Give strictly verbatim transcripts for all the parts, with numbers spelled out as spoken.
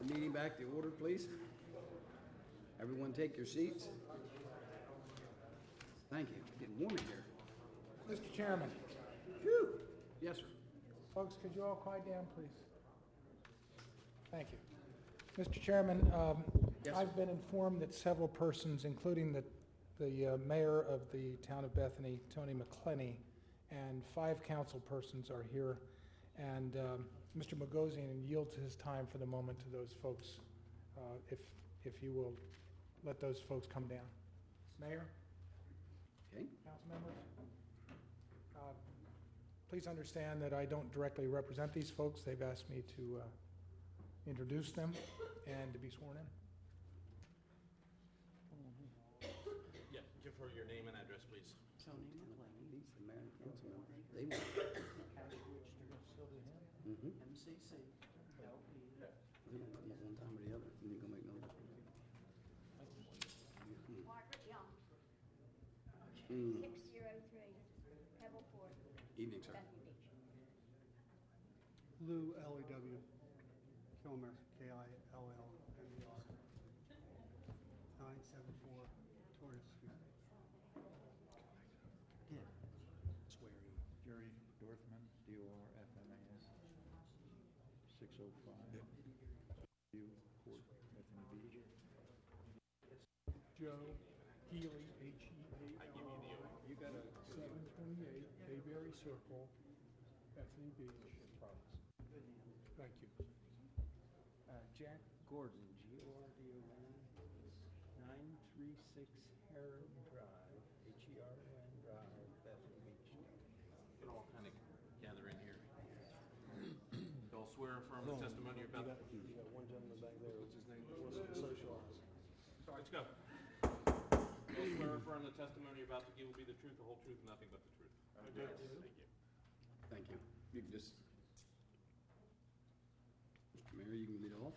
the meeting back to order, please. Everyone take your seats. Thank you. It's getting warm in here. Mister Chairman. Phew. Yes, sir. Folks, could you all quiet down, please? Thank you. Mister Chairman, um, Yes, sir. I've been informed that several persons, including the, the uh, mayor of the town of Bethany, Tony McClenny, and five council persons are here. And um, Mister Magosian yields his time for the moment to those folks, uh, if, if you will let those folks come down. Mayor? Okay. Council members? Uh, Please understand that I don't directly represent these folks. They've asked me to uh, introduce them and to be sworn in. Yeah, give her your name and address, please. Tony McClenny. These are the mayor and council members. They want. Mm-hmm. M C C, L P. They're gonna come up one time or the other. You ain't gonna make no difference. Margaret Young, Mm. six zero three, Pebble Ford, Evening, sir. Bethany Beach. Lou, L E W, Kilmer, K I L L M E R, nine seven four Tortoise Street. Yeah. Swearing. Jerry Dorfman, D O R F M A S, six oh five. U, Court, Bethany Beach. Joe Healy, H E A L L Y. You got a. seven twenty-eight Bayberry Circle, Bethany Beach. Thank you. Uh, Jack Gordon, G O R D O N, nine three six Heron Drive, H E R O N Drive, Bethany Beach. You can all kind of gather in here. You all swear or affirm the testimony you're about to... You got one gentleman back there, what's his name, wants to socialize. Sorry, let's go. You all swear or affirm the testimony you're about to give will be the truth, the whole truth, and nothing but the truth. I do. Thank you. Thank you. You can just. Mister Mayor, you can lead off.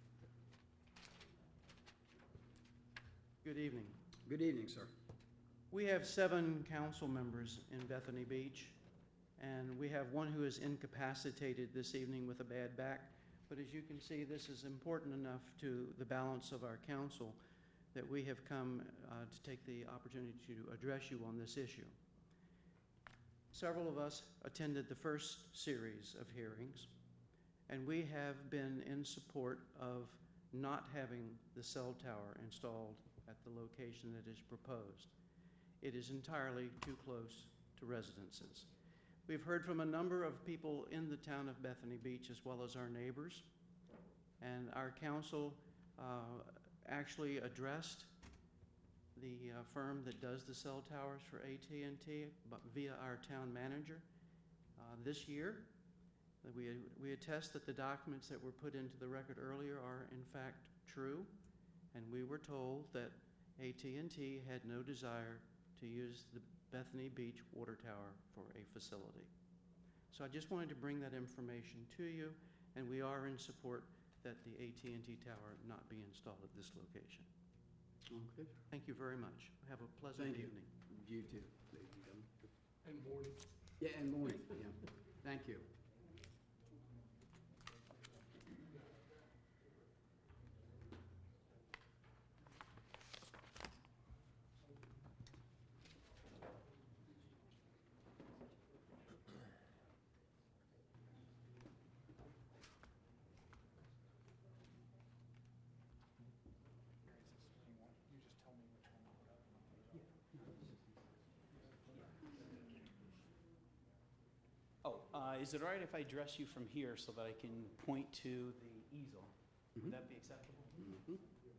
Good evening. Good evening, sir. We have seven council members in Bethany Beach, and we have one who is incapacitated this evening with a bad back. But as you can see, this is important enough to the balance of our council that we have come uh, to take the opportunity to address you on this issue. Several of us attended the first series of hearings, and we have been in support of not having the cell tower installed at the location that is proposed. It is entirely too close to residences. We've heard from a number of people in the town of Bethany Beach as well as our neighbors, and our council uh, actually addressed the uh, firm that does the cell towers for A T and T but via our town manager uh, this year. We, we attest that the documents that were put into the record earlier are in fact true, and we were told that A T and T had no desire to use the Bethany Beach water tower for a facility. So I just wanted to bring that information to you, and we are in support that the A T and T tower not be installed at this location. Okay. Thank you very much. Have a pleasant Thank you. evening. You too, ladies and gentlemen. And morning. Yeah, and morning, yeah. Thank you. You just tell me which one. Oh, uh, is it all right if I address you from here so that I can point to the easel? Mhm. Would that be acceptable? Mhm.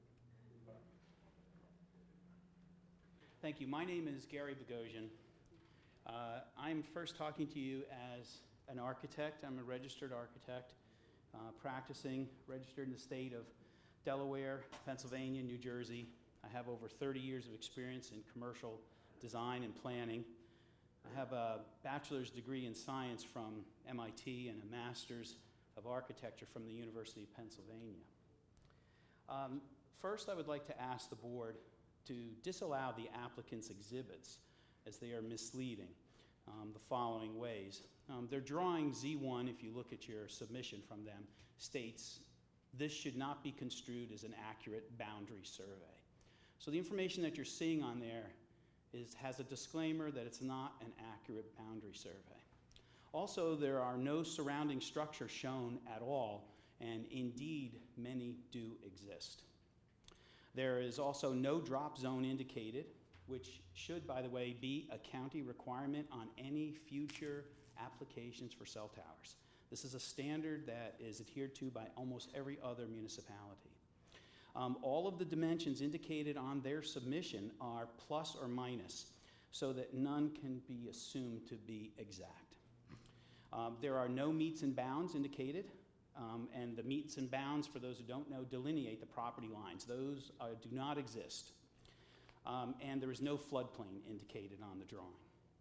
Thank you. My name is Gary Bogosian. Uh, I'm first talking to you as an architect. I'm a registered architect, uh, practicing, registered in the state of Delaware, Pennsylvania, New Jersey. I have over thirty years of experience in commercial design and planning. I have a bachelor's degree in science from M I T and a master's of architecture from the University of Pennsylvania. Um, first, I would like to ask the board to disallow the applicant's exhibits as they are misleading um, the following ways. Um, their drawing Z one, if you look at your submission from them, states this should not be construed as an accurate boundary survey. So the information that you're seeing on there is, has a disclaimer that it's not an accurate boundary survey. Also, there are no surrounding structures shown at all, and indeed, many do exist. There is also no drop zone indicated, which should, by the way, be a county requirement on any future applications for cell towers. This is a standard that is adhered to by almost every other municipality. Um, all of the dimensions indicated on their submission are plus or minus, so that none can be assumed to be exact. Um, there are no meets and bounds indicated, um, and the meets and bounds, for those who don't know, delineate the property lines. Those uh, do not exist. Um, and there is no floodplain indicated on the drawing.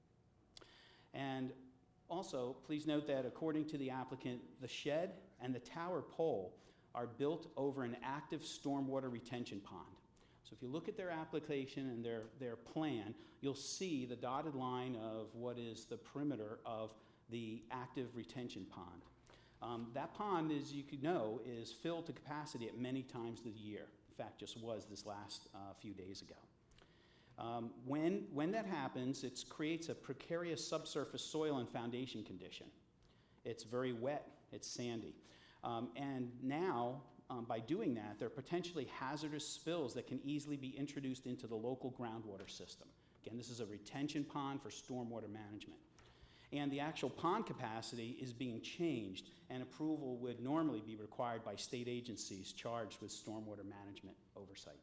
And also, please note that according to the applicant, the shed and the tower pole are built over an active stormwater retention pond. So if you look at their application and their, their plan, you'll see the dotted line of what is the perimeter of the active retention pond. Um, that pond, as you could know, is filled to capacity at many times of the year. In fact, just was this last uh, few days ago. Um, when, when that happens, it creates a precarious subsurface soil and foundation condition. It's very wet, it's sandy. Um, and now, um, by doing that, there are potentially hazardous spills that can easily be introduced into the local groundwater system. Again, this is a retention pond for stormwater management. And the actual pond capacity is being changed, and approval would normally be required by state agencies charged with stormwater management oversight.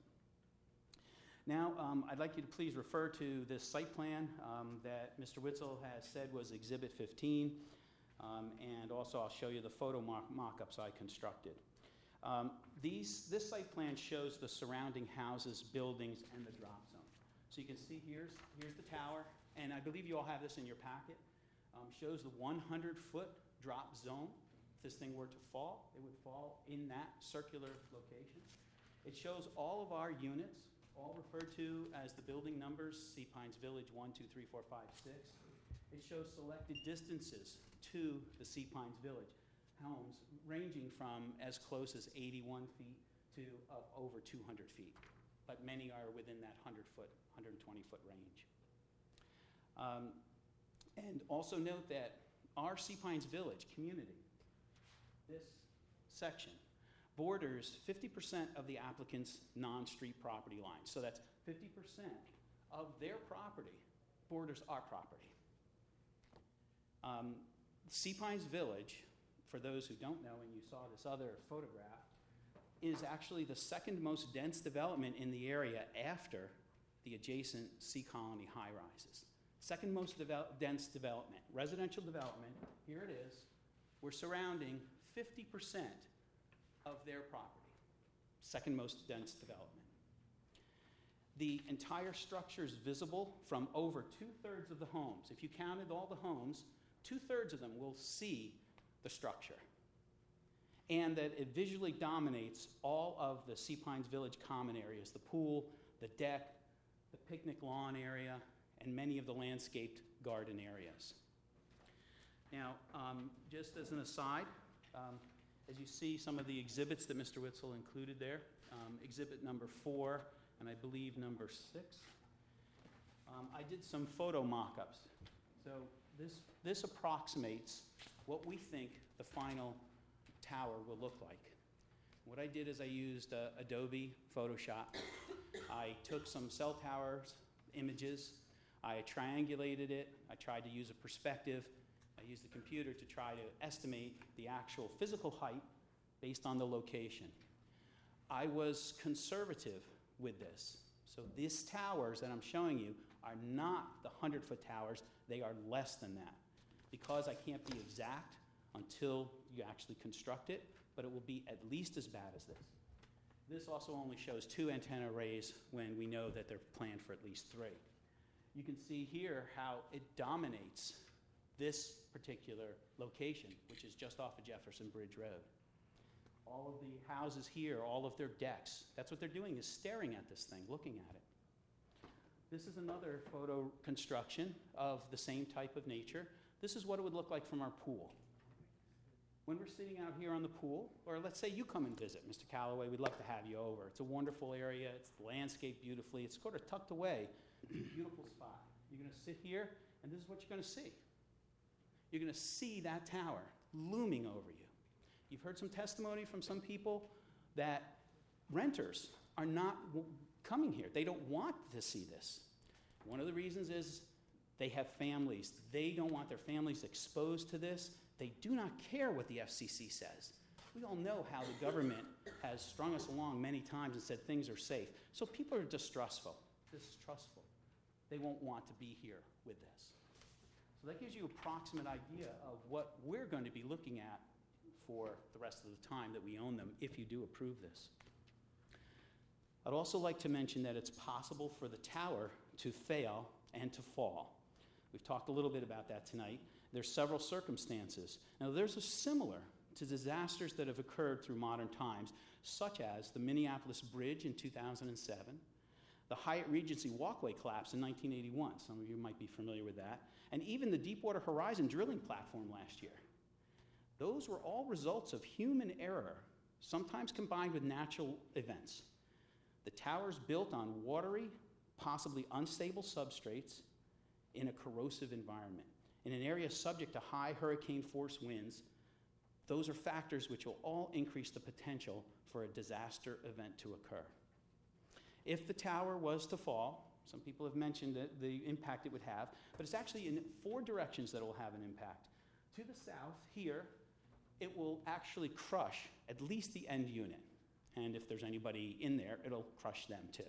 Now, um, I'd like you to please refer to this site plan um, that Mister Witzel has said was Exhibit fifteen, um, and also I'll show you the photo mock-ups I constructed. Um, these, this site plan shows the surrounding houses, buildings, and the drop zone. So you can see here's, here's the tower, and I believe you all have this in your packet. Um, shows the one hundred foot drop zone. If this thing were to fall, it would fall in that circular location. It shows all of our units, all referred to as the building numbers, Sea Pines Village one, two, three, four, five, six. It shows selected distances to the Sea Pines Village homes, ranging from as close as eighty-one feet to up over two hundred feet. But many are within that one hundred foot, one hundred twenty foot range. Um, And also note that our Sea Pines Village community, this section, borders fifty percent of the applicant's non-street property line. So that's fifty percent of their property borders our property. Um, Sea Pines Village, for those who don't know, and you saw this other photograph, is actually the second most dense development in the area after the adjacent Sea Colony high-rises. Second most devel- dense development, residential development, here it is. We're surrounding fifty percent of their property. Second most dense development. The entire structure is visible from over two-thirds of the homes. If you counted all the homes, two-thirds of them will see the structure. And that it visually dominates all of the Sea Pines Village common areas, the pool, the deck, the picnic lawn area, and many of the landscaped garden areas. Now, um, just as an aside, um, as you see some of the exhibits that Mister Witzel included there, um, exhibit number four, and I believe number six, um, I did some photo mock-ups. So this, this approximates what we think the final tower will look like. What I did is I used uh, Adobe Photoshop. I took some cell towers images, I triangulated it, I tried to use a perspective, I used the computer to try to estimate the actual physical height based on the location. I was conservative with this. So these towers that I'm showing you are not the one hundred foot towers, they are less than that. Because I can't be exact until you actually construct it, but it will be at least as bad as this. This also only shows two antenna arrays when we know that they're planned for at least three. You can see here how it dominates this particular location, which is just off of Jefferson Bridge Road. All of the houses here, all of their decks, that's what they're doing, is staring at this thing, looking at it. This is another photo construction of the same type of nature. This is what it would look like from our pool. when we're sitting out here on the pool, or let's say you come and visit, Mister Calloway, we'd love to have you over. It's a wonderful area. It's landscaped beautifully. It's sort of tucked away. Beautiful spot. You're going to sit here, and this is what you're going to see. You're going to see that tower looming over you. You've heard some testimony from some people that renters are not w- coming here. They don't want to see this. One of the reasons is they have families. They don't want their families exposed to this. They do not care what the F C C says. We all know how the government has strung us along many times and said things are safe. So people are distrustful, distrustful. They won't want to be here with this. So that gives you an approximate idea of what we're going to be looking at for the rest of the time that we own them, if you do approve this. I'd also like to mention that it's possible for the tower to fail and to fall. We've talked a little bit about that tonight. There's several circumstances. Now, there's a similar to disasters that have occurred through modern times, such as the Minneapolis Bridge in two thousand seven, the Hyatt Regency Walkway collapse in nineteen eighty-one. Some of you might be familiar with that. And even the Deepwater Horizon drilling platform last year. Those were all results of human error, sometimes combined with natural events. The towers built on watery, possibly unstable substrates in a corrosive environment. In an area subject to high hurricane force winds, those are factors which will all increase the potential for a disaster event to occur. If the tower was to fall, some people have mentioned the, the impact it would have, but it's actually in four directions that it will have an impact. To the south, here, it will actually crush at least the end unit. And if there's anybody in there, it'll crush them too.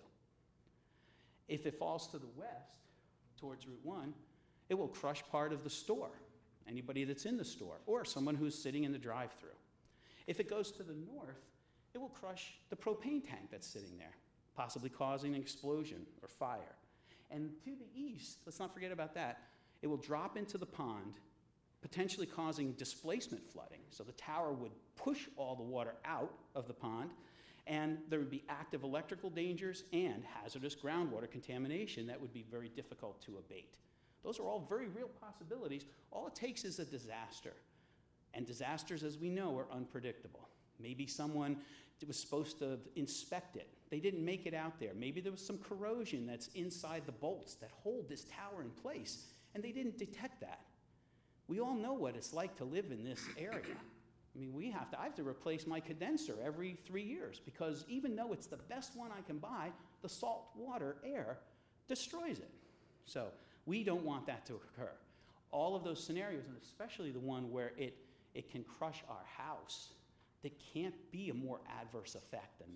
If it falls to the west, towards Route one, it will crush part of the store, anybody that's in the store, or someone who's sitting in the drive-thru. If it goes to the north, it will crush the propane tank that's sitting there, possibly causing an explosion or fire. And to the east, let's not forget about that, it will drop into the pond, potentially causing displacement flooding. So the tower would push all the water out of the pond, and there would be active electrical dangers and hazardous groundwater contamination that would be very difficult to abate. Those are all very real possibilities. All it takes is a disaster. And disasters, as we know, are unpredictable. Maybe someone was supposed to inspect it. They didn't make it out there. Maybe there was some corrosion that's inside the bolts that hold this tower in place, and they didn't detect that. We all know what it's like to live in this area. I mean, we have to, I have to replace my condenser every three years because even though it's the best one I can buy, the salt water air destroys it. So we don't want that to occur. All of those scenarios, and especially the one where it, it can crush our house, there can't be a more adverse effect than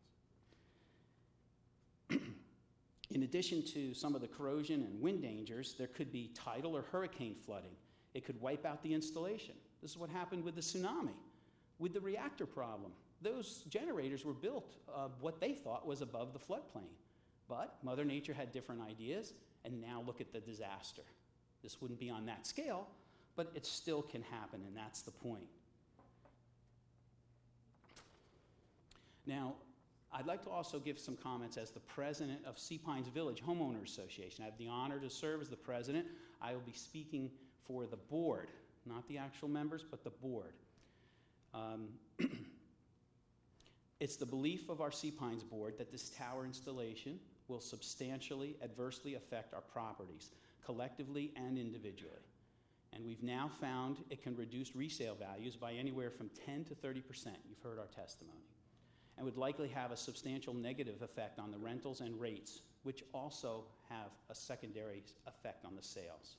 that. In addition to some of the corrosion and wind dangers, there could be tidal or hurricane flooding. It could wipe out the installation. This is what happened with the tsunami, with the reactor problem. Those generators were built of what they thought was above the floodplain. But Mother Nature had different ideas, and now look at the disaster. This wouldn't be on that scale, but it still can happen, and that's the point. Now, I'd like to also give some comments as the president of Sea Pines Village Homeowners Association. I have the honor to serve as the president. I will be speaking for the board, not the actual members, but the board. Um, it's the belief of our Sea Pines board that this tower installation will substantially adversely affect our properties, collectively and individually. And we've now found it can reduce resale values by anywhere from ten to thirty percent. You've heard our testimony. And would likely have a substantial negative effect on the rentals and rates, which also have a secondary effect on the sales.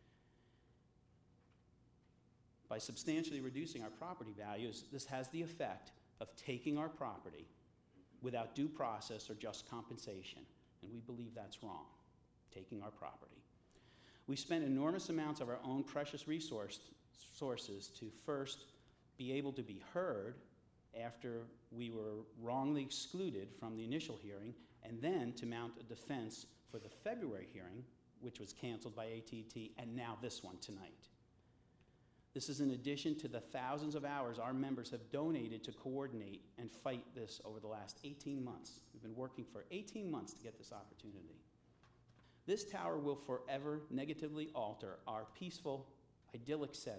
By substantially reducing our property values, this has the effect of taking our property without due process or just compensation, and we believe that's wrong, taking our property. We spent enormous amounts of our own precious resource, sources to first be able to be heard after we were wrongly excluded from the initial hearing, and then to mount a defense for the February hearing, which was canceled by A T and T, and now this one tonight. This is in addition to the thousands of hours our members have donated to coordinate and fight this over the last eighteen months. We've been working for eighteen months to get this opportunity. This tower will forever negatively alter our peaceful, idyllic setting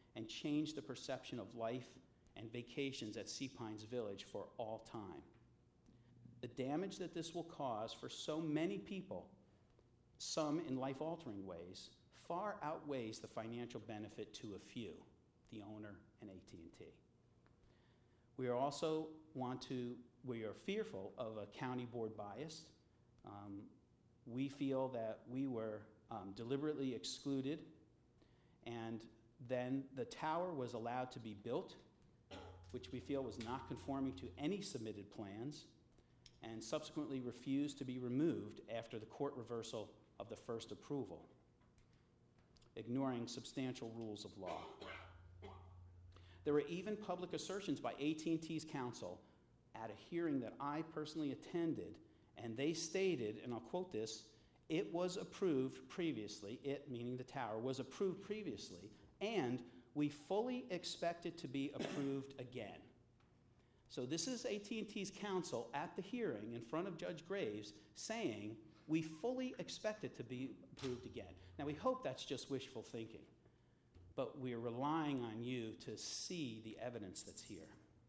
and change the perception of life and vacations at Sea Pines Village for all time. The damage that this will cause for so many people, some in life-altering ways, far outweighs the financial benefit to a few, the owner and A T and T. We are also want to, we are fearful of a county board bias. Um, we feel that we were um, deliberately excluded, and then the tower was allowed to be built, which we feel was not conforming to any submitted plans, and subsequently refused to be removed after the court reversal of the first approval, ignoring substantial rules of law. There were even public assertions by A T and T's counsel at a hearing that I personally attended, and they stated, and I'll quote this, "It was approved previously," it meaning the tower, was approved previously, and we fully expect it to be approved again. So this is A T and T's counsel at the hearing in front of Judge Graves saying, we fully expect it to be approved again. Now, we hope that's just wishful thinking, but we're relying on you to see the evidence that's here.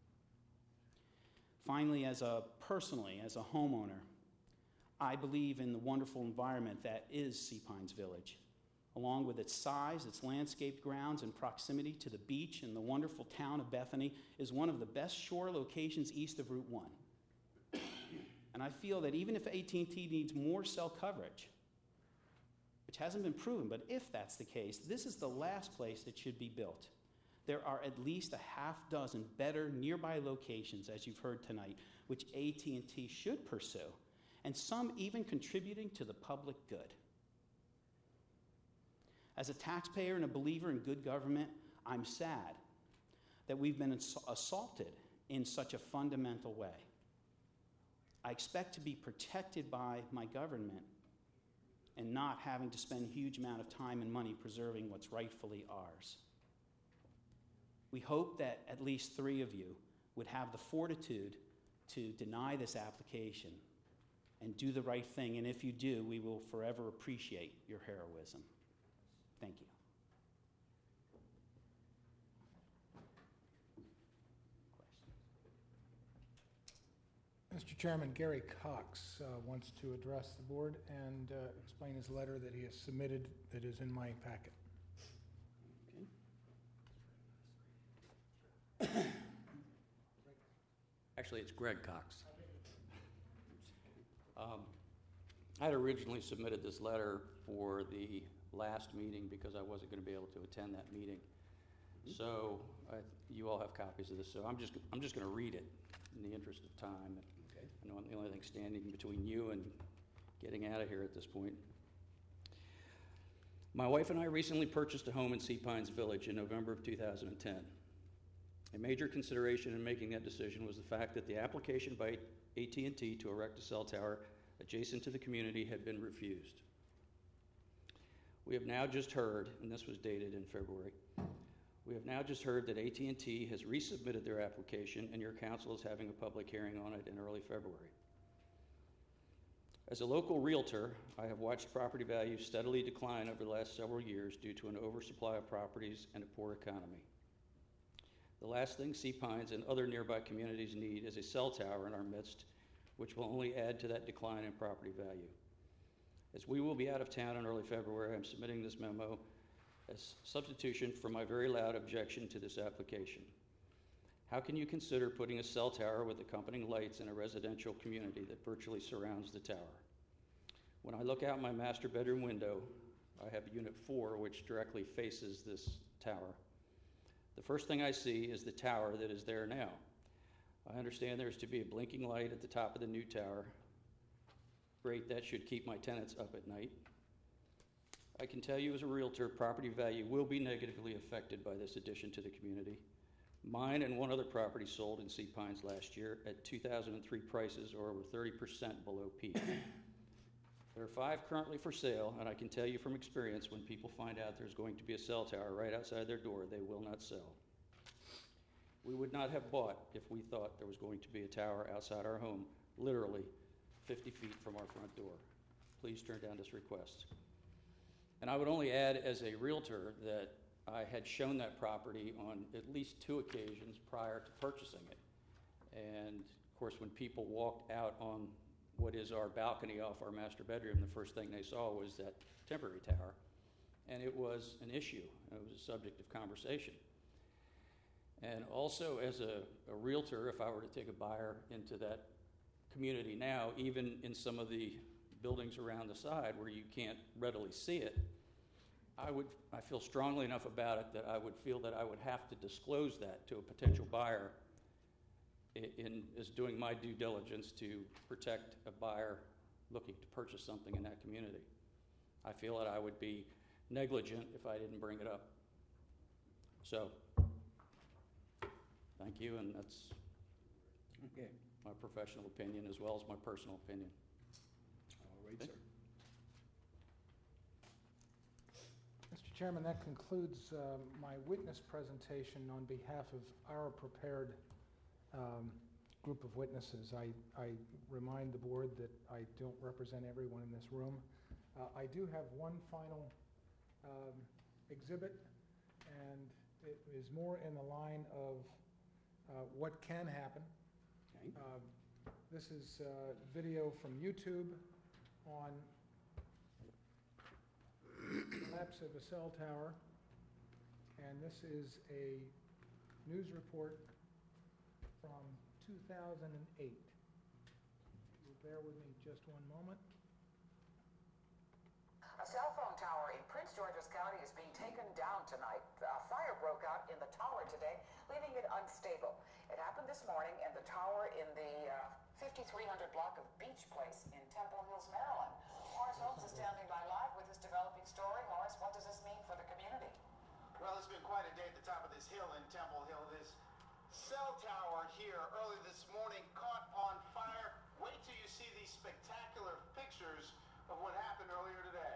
Finally, as a personally, as a homeowner, I believe in the wonderful environment that is Sea Pines Village. Along with its size, its landscaped grounds, and proximity to the beach and the wonderful town of Bethany, is one of the best shore locations east of Route one. And I feel that even if A T and T needs more cell coverage, which hasn't been proven, but if that's the case, this is the last place that should be built. There are at least a half dozen better nearby locations, as you've heard tonight, which A T and T should pursue, and some even contributing to the public good. As a taxpayer and a believer in good government, I'm sad that we've been assaulted in such a fundamental way. I expect to be protected by my government and not having to spend a huge amount of time and money preserving what's rightfully ours. We hope that at least three of you would have the fortitude to deny this application and do the right thing, and if you do, we will forever appreciate your heroism. Thank you. Mister Chairman, Gary Cox uh, wants to address the board and uh, explain his letter that he has submitted that is in my packet. Actually, it's Greg Cox. Um, I had originally submitted this letter for the last meeting because I wasn't going to be able to attend that meeting. So I, you all have copies of this. So I'm just I'm just going to read it in the interest of time. Okay. I know I'm the only thing standing between you and getting out of here at this point. My wife and I recently purchased a home in Sea Pines Village in November of two thousand ten. A major consideration in making that decision was the fact that the application by A T and T to erect a cell tower adjacent to the community had been refused. We have now just heard, and this was dated in February, we have now just heard that A T and T has resubmitted their application and your council is having a public hearing on it in early February. As a local realtor, I have watched property values steadily decline over the last several years due to an oversupply of properties and a poor economy. The last thing Sea Pines and other nearby communities need is a cell tower in our midst, which will only add to that decline in property value. As we will be out of town in early February, I'm submitting this memo as substitution for my very loud objection to this application. How can you consider putting a cell tower with accompanying lights in a residential community that virtually surrounds the tower? When I look out my master bedroom window, I have unit four, which directly faces this tower. The first thing I see is the tower that is there now. I understand there's to be a blinking light at the top of the new tower. Great, that should keep my tenants up at night. I can tell you as a realtor, property value will be negatively affected by this addition to the community. Mine and one other property sold in Sea Pines last year at two thousand three prices or over thirty percent below peak. There are five currently for sale, and I can tell you from experience, when people find out there's going to be a cell tower right outside their door, they will not sell. We would not have bought if we thought there was going to be a tower outside our home, literally fifty feet from our front door. Please turn down this request. And I would only add as a realtor that I had shown that property on at least two occasions prior to purchasing it. And of course, when people walked out on what is our balcony off our master bedroom, the first thing they saw was that temporary tower. And it was an issue. It was a subject of conversation. And also, as a, a realtor, if I were to take a buyer into that community now, even in some of the buildings around the side where you can't readily see it, I would, I feel strongly enough about it that I would feel that I would have to disclose that to a potential buyer in, in as doing my due diligence to protect a buyer looking to purchase something in that community. I feel that I would be negligent if I didn't bring it up. So, thank you, and that's Okay. my professional opinion as well as my personal opinion. All right, sir. Mister Chairman, that concludes uh, my witness presentation on behalf of our prepared um, group of witnesses. I, I remind the board that I don't represent everyone in this room. Uh, I do have one final um, exhibit, and it is more in the line of uh, what can happen. Okay. Uh, This is uh, video from YouTube on collapse of a cell tower, and this is a news report from two thousand eight. You'll bear with me just one moment. A cell phone tower in Prince George's County is being taken down tonight. A fire broke out in the tower today, leaving it unstable. It happened this morning in the tower in the uh, fifty-three hundred block of Beach Place in Temple Hills, Maryland. Horace Holmes is standing by live with this developing story. Horace, what does this mean for the community? Well, it's been quite a day at the top of this hill in Temple Hill. This cell tower here early this morning caught on fire. Wait till you see these spectacular pictures of what happened earlier today.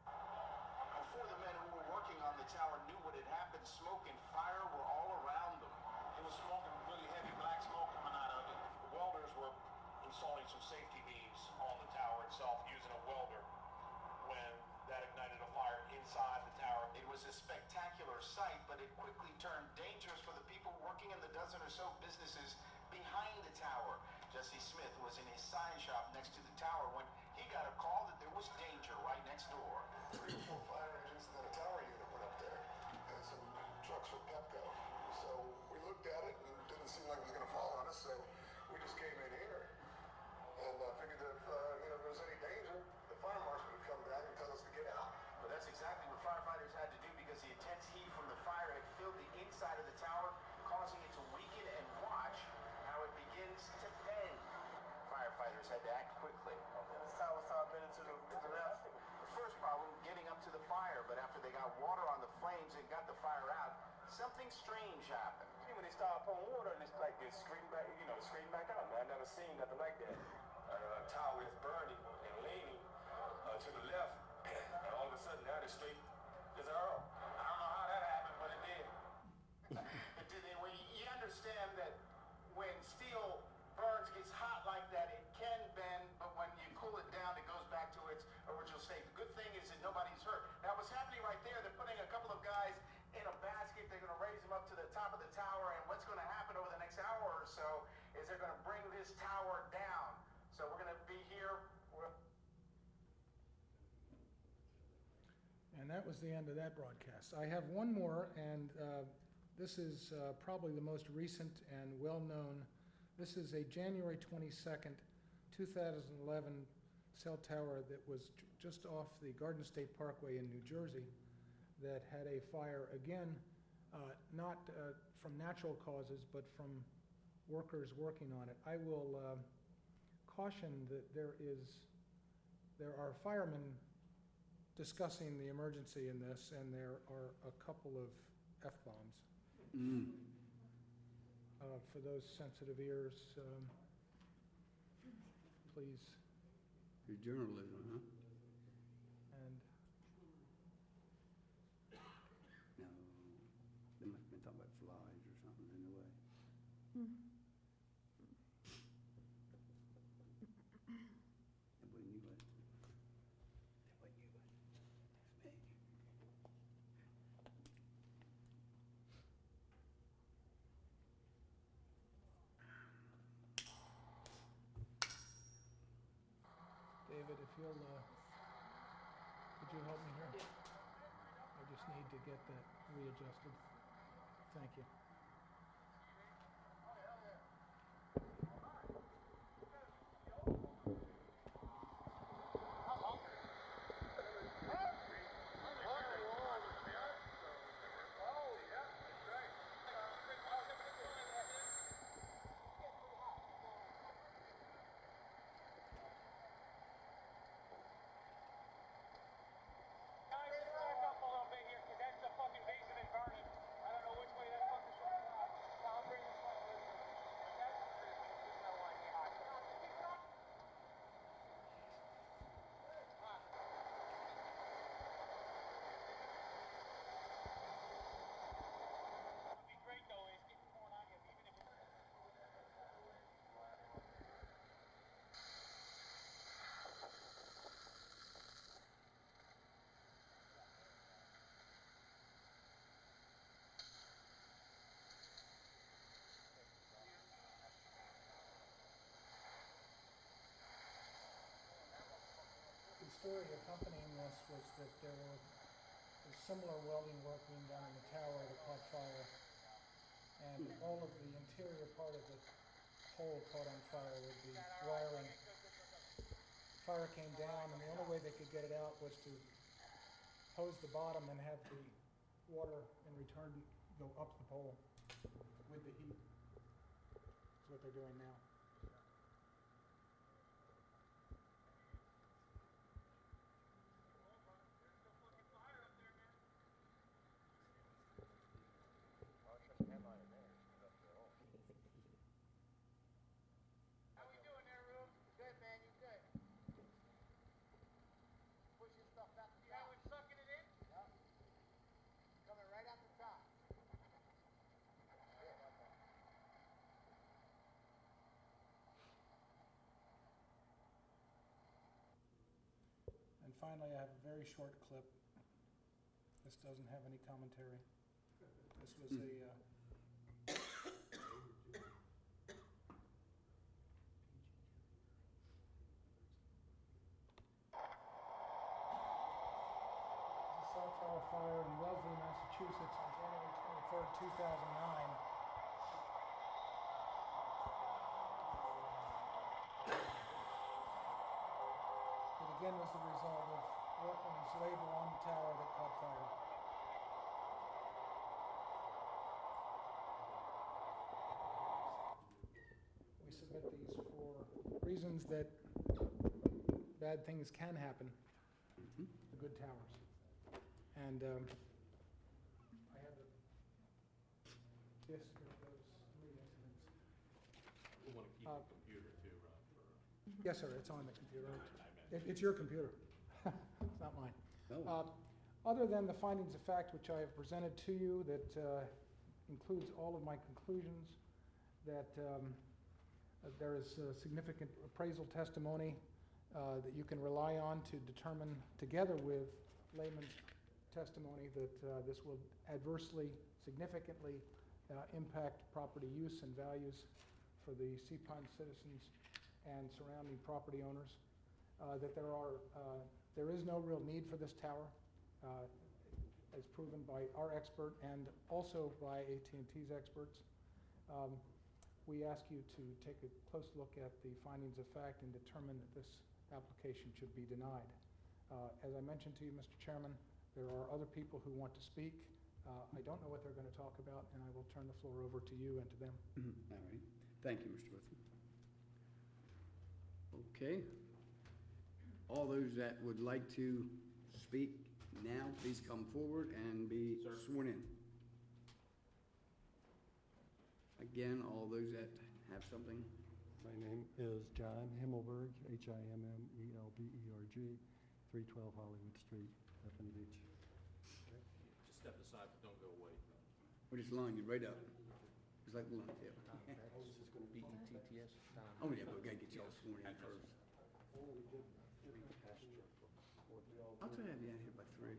Before the men who were working on the tower knew what had happened, smoke and fire were all around them. It was smoking, really heavy black smoke coming out of it. The welders were installing some safety beams on the tower itself using a welder when that ignited a fire inside the tower. It was a spectacular sight, but it quickly turned dangerous for the people working in the dozen or so businesses behind the tower. Jesse Smith was in his sign shop next to the tower when he got a call that there was danger right next door. Three or four fire engines and then a tower unit went up there, and some trucks from Pepco. So we looked at it and it didn't seem like it was going to fall on us, so we just came in here and uh, figured that if, uh, you know, if there was any danger, the fire marshal would come down and tell us to get out. But that's exactly what firefighters had to do because the intense heat from the fire had filled the inside of the tower, causing it to weaken, and watch how it begins to bend. Firefighters had to act quickly. This tower started bending to the, to the left. The first problem, getting up to the fire, but after they got water on the flames and got the fire out, something strange happened. When they started pouring water, and it's like it screamed back, you know, screamed back out. Man, I never seen nothing like that. Uh, tower is burning and leaning uh, to the left, and all of a sudden now it's straight as an arrow. I don't know how that happened, but it did. It did. And when you, you understand that when steel burns, gets hot like that, it can bend, but when you cool it down, it goes back to its original state. The good thing is that nobody's hurt. Now, what's happening right there, they're putting a couple of guys in a basket. They're going to raise them up to the top of the tower, and what's going to happen over the next hour or so is they're going to bring this tower down. So we're going to be here. We're And that was the end of that broadcast. I have one more, and uh, this is uh, probably the most recent and well-known. This is a January twenty-second, two thousand eleven cell tower that was j- just off the Garden State Parkway in New Jersey that had a fire, again, uh, not uh, from natural causes, but from workers working on it. I will uh, caution that there is, there are firemen discussing the emergency in this, and there are a couple of F-bombs. Mm. Uh, for those sensitive ears, um, please. Your journalism, huh? And No. They must have been talking about flies or something in the way. That wasn't you, was it? That wasn't you, was it? That's me. David, if you'll, uh, could you help me here? I just need to get that readjusted. Thank you. The story accompanying this was that there were was similar welding work being done in the tower that caught fire, and all of the interior part of the pole caught on fire with the wiring. Fire came down, and the only way they could get it out was to hose the bottom and have the water in return go up the pole with the heat. That's what they're doing now. Finally, I have a very short clip. This doesn't have any commentary. This was a uh, the cell tower fire in Wellesley, Massachusetts on January twenty-third, two thousand nine. Again was the result of workmen's labor on the tower that caught fire. We submit these for reasons that bad things can happen Mhm. to good towers. And um, I have a disc of those three incidents. We want to keep Uh, the computer too, Rob, for... Yes, sir, it's on the computer. It, it's your computer. It's not mine. Oh. Uh, Other than the findings of fact which I have presented to you that uh, includes all of my conclusions, that um, uh, there is uh, significant appraisal testimony uh, that you can rely on to determine, together with layman's testimony, that uh, this will adversely, significantly uh, impact property use and values for the Sea Pine citizens and surrounding property owners. Uh, that there are, uh, there is no real need for this tower, uh, as proven by our expert and also by A T and T's experts. Um, we ask you to take a close look at the findings of fact and determine that this application should be denied. Uh, as I mentioned to you, Mister Chairman, there are other people who want to speak. Uh, I don't know what they're going to talk about, and I will turn the floor over to you and to them. Mhm. All right. Thank you, Mister Wilson. Okay. All those that would like to speak now, please come forward and be Sir. sworn in. Again, all those that have something. My name is John Himmelberg, H I M M E L B E R G, three twelve Hollywood Street, Bethany Beach. Just step aside, but don't go away. We'll just line you right up. Just like the line, yeah. This is going to be E T T S. Oh, yeah, but we gotta get y'all sworn in first. I'll try to have you out here by three.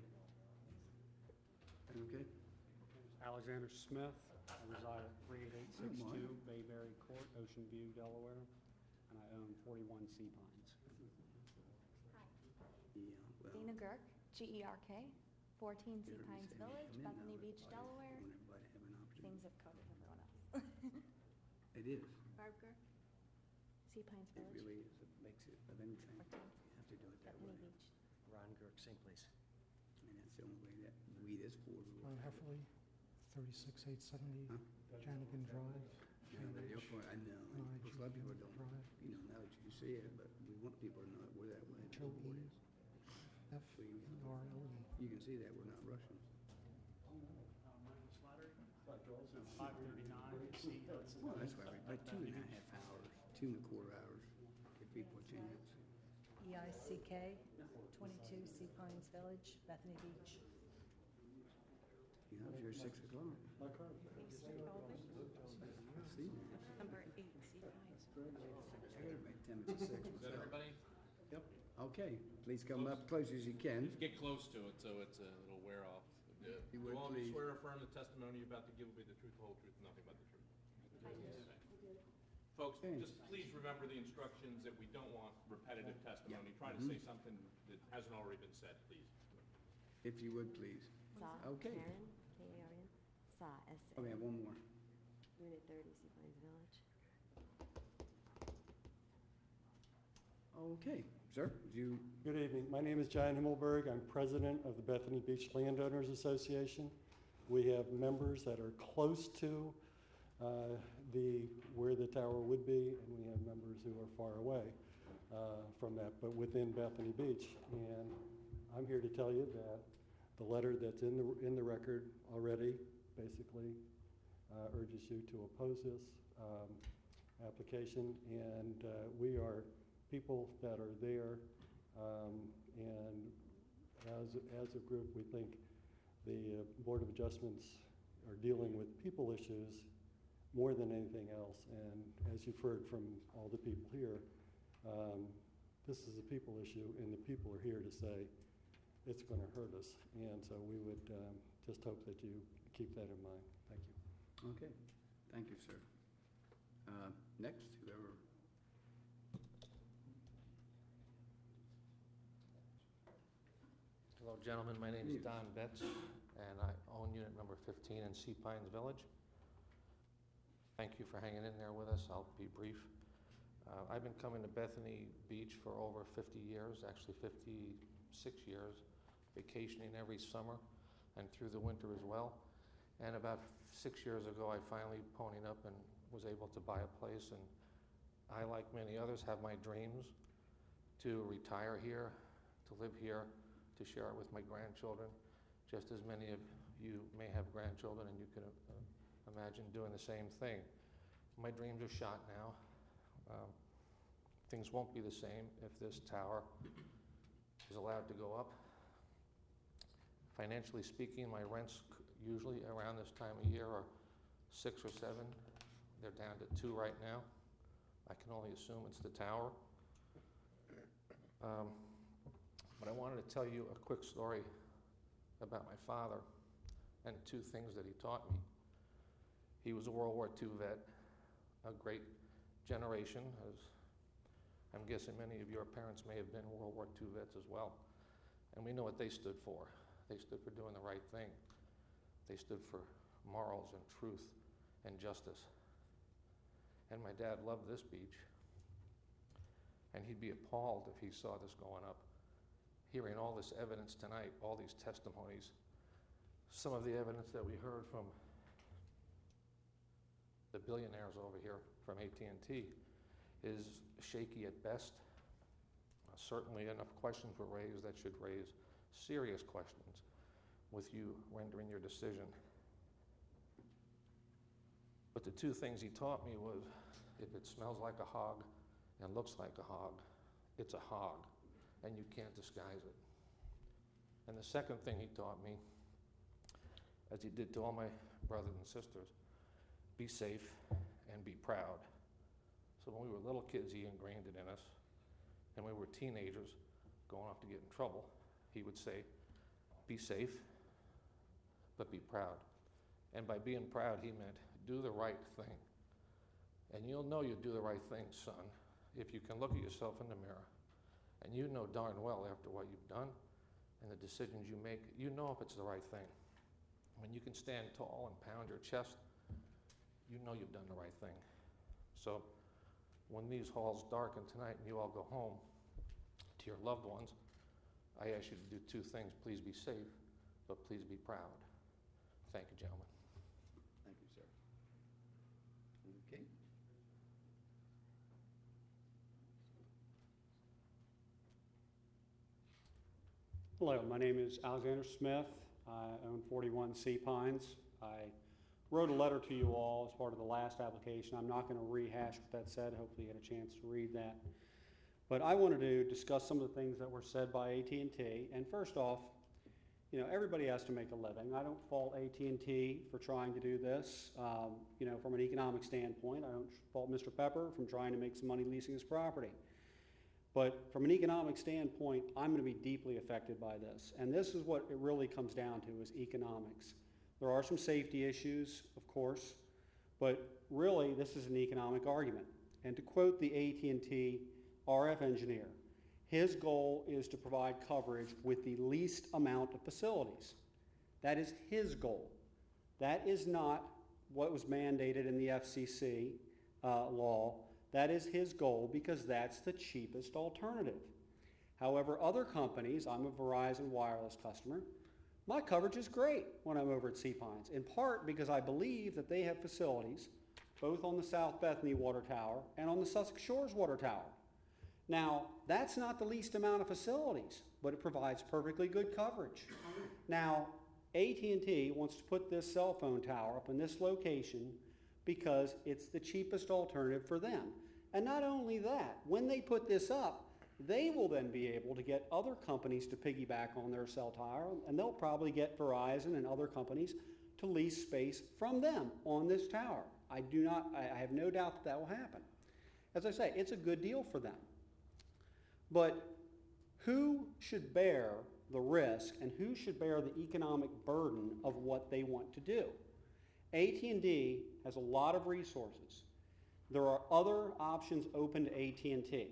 Okay? Alexander Smith. I reside at three eight eight six two Bayberry Court, Ocean View, Delaware, and I own forty-one Sea Pines. Yeah, well. Dana Gerk, G E R K, fourteen Sea you heard me Pines say when you Village, come in now, Bethany Beach, everybody- Delaware. want everybody to have an opportunity. Same zip code as everyone else. It is. Barb Gerk, Sea Pines It Village, really is. It makes it of anything. fourteen, You have to do it that Bethany way. Beach. Ron Girk, same place. And that's the only way that we, this board, will. Ron Hefferly, thirty-six eight seventy Huh? Janigan Drive. Yeah, but you're fine. I know. No, I Of course, a lot of people don't, Drive. you know, now that you see it, but we want people to know that we're that way. the Joe board E. is. F So you- E R L E. You can see that we're not Russians. Five thirty-nine, C Hudson. Well, that's why we, like two and a half hours, two and a quarter hours, give people a chance. E I C K, twenty-two Sea Pines Village, Bethany Beach. You know, if you're six o'clock. Eastern Colby, I see that. number eight, Sea Pines. Everybody, ten minutes to six. Is that everybody? Yep. Okay, please come up close as you can. Just get close to it, so it's, uh, it'll wear off. You Do would, all please. swear or affirm the testimony you're about to give will be the truth, the whole truth, and nothing but the truth? Folks, Okay. just please remember the instructions that we don't want repetitive testimony. Try to Mhm. say something that hasn't already been said, please. If you would, please. Sa, Okay. Karen, K A R N, Sa, S A. Oh, we have one more. Unit thirty, Sea Pines Village. Okay, sir, would you, Good evening. My name is John Himmelberg. I'm president of the Bethany Beach Landowners Association. We have members that are close to uh, the, where the tower would be, and we have members who are far away uh, from that, but within Bethany Beach. And I'm here to tell you that the letter that's in the, in the record already basically uh, urges you to oppose this um, application, and uh, we are people that are there, um, and as, as a group, we think the uh, Board of Adjustments are dealing with people issues more than anything else, and as you've heard from all the people here, um, this is a people issue, and the people are here to say it's going to hurt us, and so we would um, just hope that you keep that in mind. Thank you. okay, thank you, sir. Uh, Next, whoever. Hello, gentlemen. My name is Don Betts, and I own unit number fifteen in Sea Pines Village. Thank you for hanging in there with us. I'll be brief. Uh, I've been coming to Bethany Beach for over fifty years, actually fifty-six years, vacationing every summer and through the winter as well. And about six years ago, I finally ponied up and was able to buy a place. And I, like many others, have my dreams to retire here, to live here, to share it with my grandchildren, just as many of you may have grandchildren, and you can uh, imagine doing the same thing. My dreams are shot now. Um, things won't be the same if this tower is allowed to go up. Financially speaking, my rents c- usually around this time of year are six or seven. They're down to two right now. I can only assume it's the tower. Um, But I wanted to tell you a quick story about my father and two things that he taught me. He was a World War Two vet, a great generation, as I'm guessing many of your parents may have been World War Two vets as well. And we know what they stood for. They stood for doing the right thing. They stood for morals and truth and justice. And my dad loved this beach. And he'd be appalled if he saw this going up. Hearing all this evidence tonight, all these testimonies, some of the evidence that we heard from the billionaires over here from A T and T is shaky at best. Uh, certainly enough questions were raised that should raise serious questions with you rendering your decision. But the two things he taught me was, if it smells like a hog and looks like a hog, it's a hog, and you can't disguise it. And the second thing he taught me, as he did to all my brothers and sisters, be safe and be proud. So when we were little kids, he ingrained it in us. And when we were teenagers going off to get in trouble, he would say, be safe, but be proud. And by being proud, he meant do the right thing. And you'll know you do the right thing, son, if you can look at yourself in the mirror And you know darn well after what you've done and the decisions you make, you know if it's the right thing. When you can stand tall and pound your chest, you know you've done the right thing. So when these halls darken tonight and you all go home to your loved ones, I ask you to do two things. Please be safe, but please be proud. Thank you, gentlemen. Thank you, sir. Okay. Hello, my name is Alexander Smith. I own forty-one Sea Pines. I wrote a letter to you all as part of the last application. I'm not going to rehash what that said. Hopefully you had a chance to read that. But I wanted to discuss some of the things that were said by A T and T. And first off, you know, everybody has to make a living. I don't fault A T and T for trying to do this. Um, you know, from an economic standpoint, I don't fault Mister Pepper from trying to make some money leasing his property. But from an economic standpoint, I'm going to be deeply affected by this. And this is what it really comes down to, is economics. There are some safety issues, of course, but really this is an economic argument. And to quote the A T and T R F engineer, his goal is to provide coverage with the least amount of facilities. That is his goal. That is not what was mandated in the F C C uh, law. That is his goal because that's the cheapest alternative. However, other companies, I'm a Verizon Wireless customer, my coverage is great when I'm over at Sea Pines, in part because I believe that they have facilities both on the South Bethany Water Tower and on the Sussex Shores Water Tower. Now, that's not the least amount of facilities, but it provides perfectly good coverage. Now, A T and T wants to put this cell phone tower up in this location because it's the cheapest alternative for them. And not only that, when they put this up, they will then be able to get other companies to piggyback on their cell tower, and they'll probably get Verizon and other companies to lease space from them on this tower. I do not, I have no doubt that that will happen. As I say, it's a good deal for them. But who should bear the risk and who should bear the economic burden of what they want to do? A T and T has a lot of resources. There are other options open to A T and T.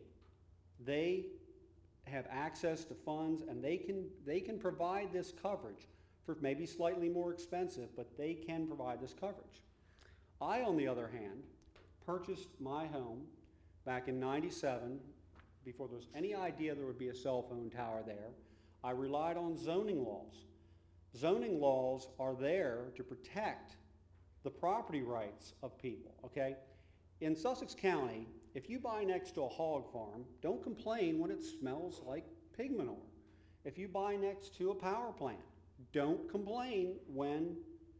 They have access to funds and they can, they can provide this coverage for maybe slightly more expensive, but they can provide this coverage. I, on the other hand, purchased my home back in ninety-seven, before there was any idea there would be a cell phone tower there. I relied on zoning laws. Zoning laws are there to protect the property rights of people, okay? In Sussex County, if you buy next to a hog farm, don't complain when it smells like pig manure. If you buy next to a power plant, don't complain when,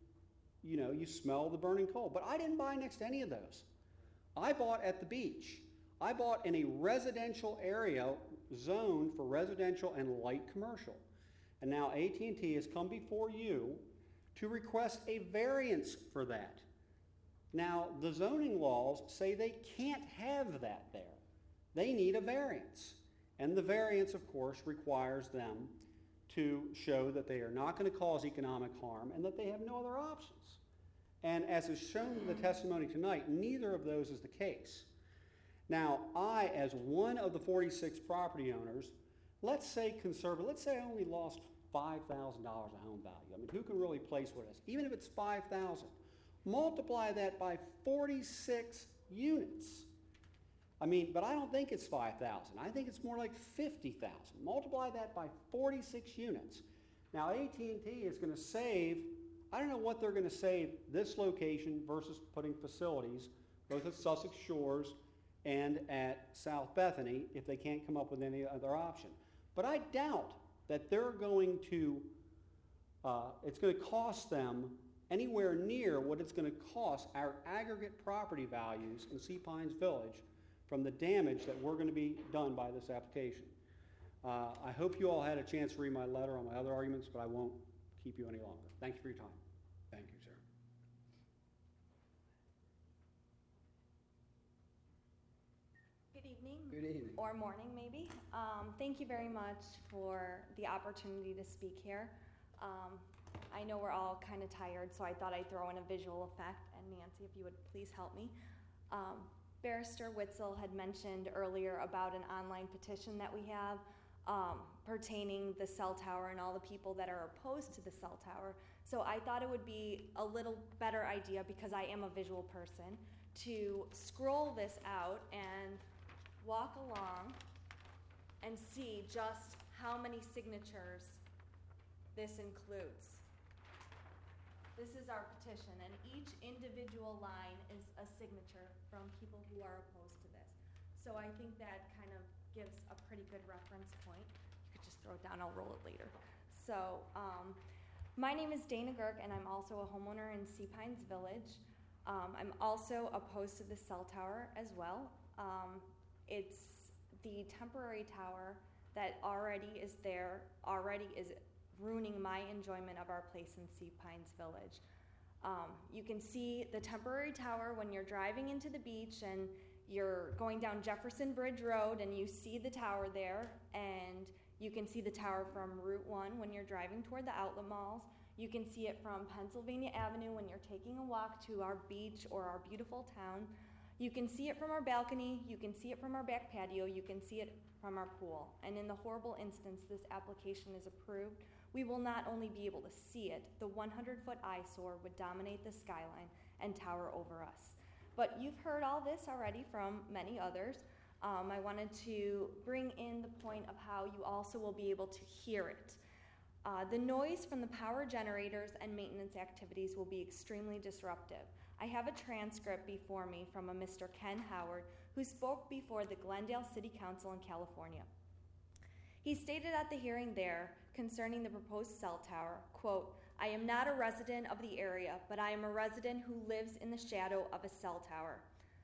you know, you smell the burning coal. But I didn't buy next to any of those. I bought at the beach. I bought in a residential area zoned for residential and light commercial. And now A T and T has come before you to request a variance for that. Now, the zoning laws say they can't have that there. They need a variance. And the variance, of course, requires them to show that they are not going to cause economic harm and that they have no other options. And as is shown in the testimony tonight, neither of those is the case. Now, I, as one of the forty-six property owners, let's say conservative, let's say I only lost five thousand dollars of home value. I mean, who can really place what it is? Even if it's five thousand dollars, multiply that by forty-six units. I mean, but I don't think it's five thousand. I think it's more like fifty thousand. Multiply that by forty-six units. Now, A T and T is going to save, I don't know what they're going to save this location versus putting facilities, both at Sussex Shores and at South Bethany, if they can't come up with any other option. But I doubt that they're going to, uh, it's going to cost them anywhere near what it's going to cost our aggregate property values in Sea Pines Village from the damage that we're going to be done by this application. Uh, I hope you all had a chance to read my letter on my other arguments, but I won't keep you any longer. Thank you for your time. Thank you, sir. Good evening. Good evening. Or morning, maybe. Um, thank you very much for the opportunity to speak here. Um, I know we're all kind of tired, so I thought I'd throw in a visual effect, and Nancy, if you would please help me. Um, Barrister Witzel had mentioned earlier about an online petition that we have um, pertaining the cell tower and all the people that are opposed to the cell tower. So I thought it would be a little better idea, because I am a visual person, to scroll this out and walk along and see just how many signatures this includes. This is our petition, and each individual line is a signature from people who are opposed to this. So I think that kind of gives a pretty good reference point. You could just throw it down, I'll roll it later. So um, my name is Dana Girk, and I'm also a homeowner in Sea Pines Village. Um, I'm also opposed to the cell tower as well. Um, it's the temporary tower that already is there, already is ruining my enjoyment of our place in Sea Pines Village. Um, you can see the temporary tower when you're driving into the beach and you're going down Jefferson Bridge Road and you see the tower there, and you can see the tower from Route one when you're driving toward the outlet malls. You can see it from Pennsylvania Avenue when you're taking a walk to our beach or our beautiful town. You can see it from our balcony, you can see it from our back patio, you can see it from our pool. And in the horrible instance this application is approved, we will not only be able to see it, the one hundred foot eyesore would dominate the skyline and tower over us. But you've heard all this already from many others. Um, I wanted to bring in the point of how you also will be able to hear it. Uh, the noise from the power generators and maintenance activities will be extremely disruptive. I have a transcript before me from a Mister Ken Howard, who spoke before the Glendale City Council in California. He stated at the hearing there concerning the proposed cell tower, quote, "I am not a resident of the area, but I am a resident who lives in the shadow of a cell tower.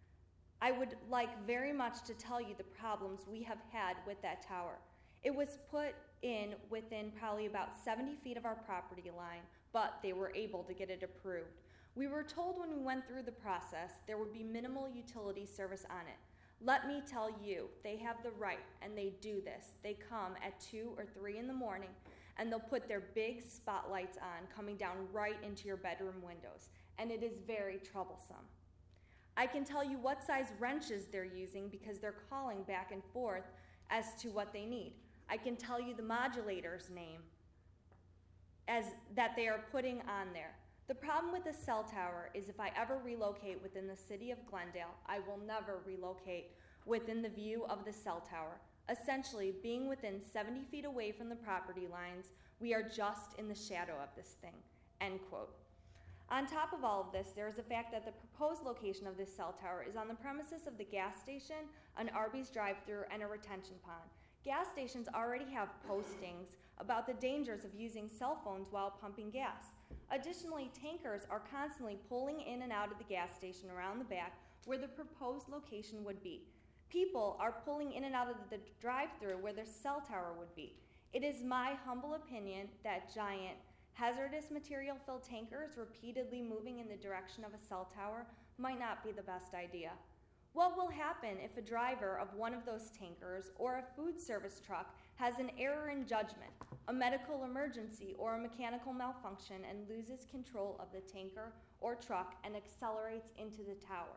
I would like very much to tell you the problems we have had with that tower. It was put in within probably about seventy feet of our property line, but they were able to get it approved. We were told when we went through the process there would be minimal utility service on it. Let me tell you, they have the right, and they do this. They come at two or three in the morning, and they'll put their big spotlights on, coming down right into your bedroom windows, and it is very troublesome. I can tell you what size wrenches they're using because they're calling back and forth as to what they need. I can tell you the modulator's name as that they are putting on there. The problem with the cell tower is if I ever relocate within the city of Glendale, I will never relocate within the view of the cell tower. Essentially, being within seventy feet away from the property lines, we are just in the shadow of this thing," end quote. On top of all of this, there is the fact that the proposed location of this cell tower is on the premises of the gas station, an Arby's drive-thru, and a retention pond. Gas stations already have postings about the dangers of using cell phones while pumping gas. Additionally, tankers are constantly pulling in and out of the gas station around the back where the proposed location would be. People are pulling in and out of the drive-thru where the cell tower would be. It is my humble opinion that giant hazardous material-filled tankers repeatedly moving in the direction of a cell tower might not be the best idea. What will happen if a driver of one of those tankers or a food service truck has an error in judgment, a medical emergency, or a mechanical malfunction and loses control of the tanker or truck and accelerates into the tower?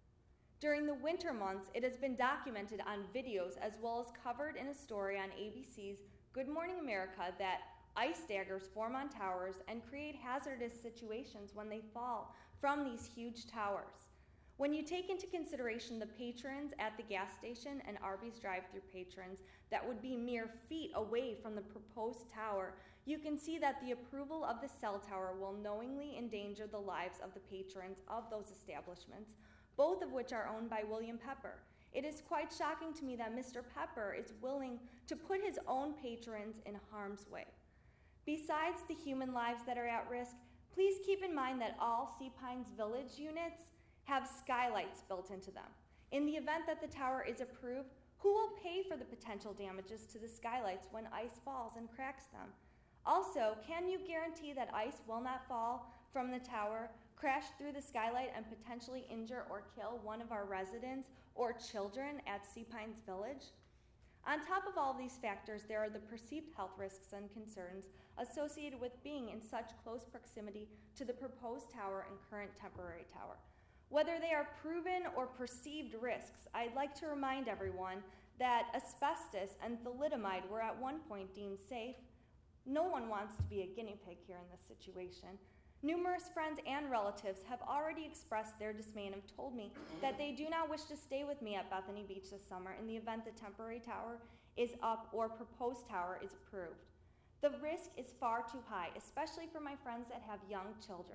During the winter months, it has been documented on videos as well as covered in a story on A B C's Good Morning America that ice daggers form on towers and create hazardous situations when they fall from these huge towers. When you take into consideration the patrons at the gas station and Arby's drive-thru patrons that would be mere feet away from the proposed tower, you can see that the approval of the cell tower will knowingly endanger the lives of the patrons of those establishments, both of which are owned by William Pepper. It is quite shocking to me that Mister Pepper is willing to put his own patrons in harm's way. Besides the human lives that are at risk, please keep in mind that all Sea Pines Village units have skylights built into them. In the event that the tower is approved, who will pay for the potential damages to the skylights when ice falls and cracks them? Also, can you guarantee that ice will not fall from the tower, crash through the skylight, and potentially injure or kill one of our residents or children at Sea Pines Village? On top of all of these factors, there are the perceived health risks and concerns associated with being in such close proximity to the proposed tower and current temporary tower. Whether they are proven or perceived risks, I'd like to remind everyone that asbestos and thalidomide were at one point deemed safe. No one wants to be a guinea pig here in this situation. Numerous friends and relatives have already expressed their dismay and have told me that they do not wish to stay with me at Bethany Beach this summer in the event the temporary tower is up or proposed tower is approved. The risk is far too high, especially for my friends that have young children.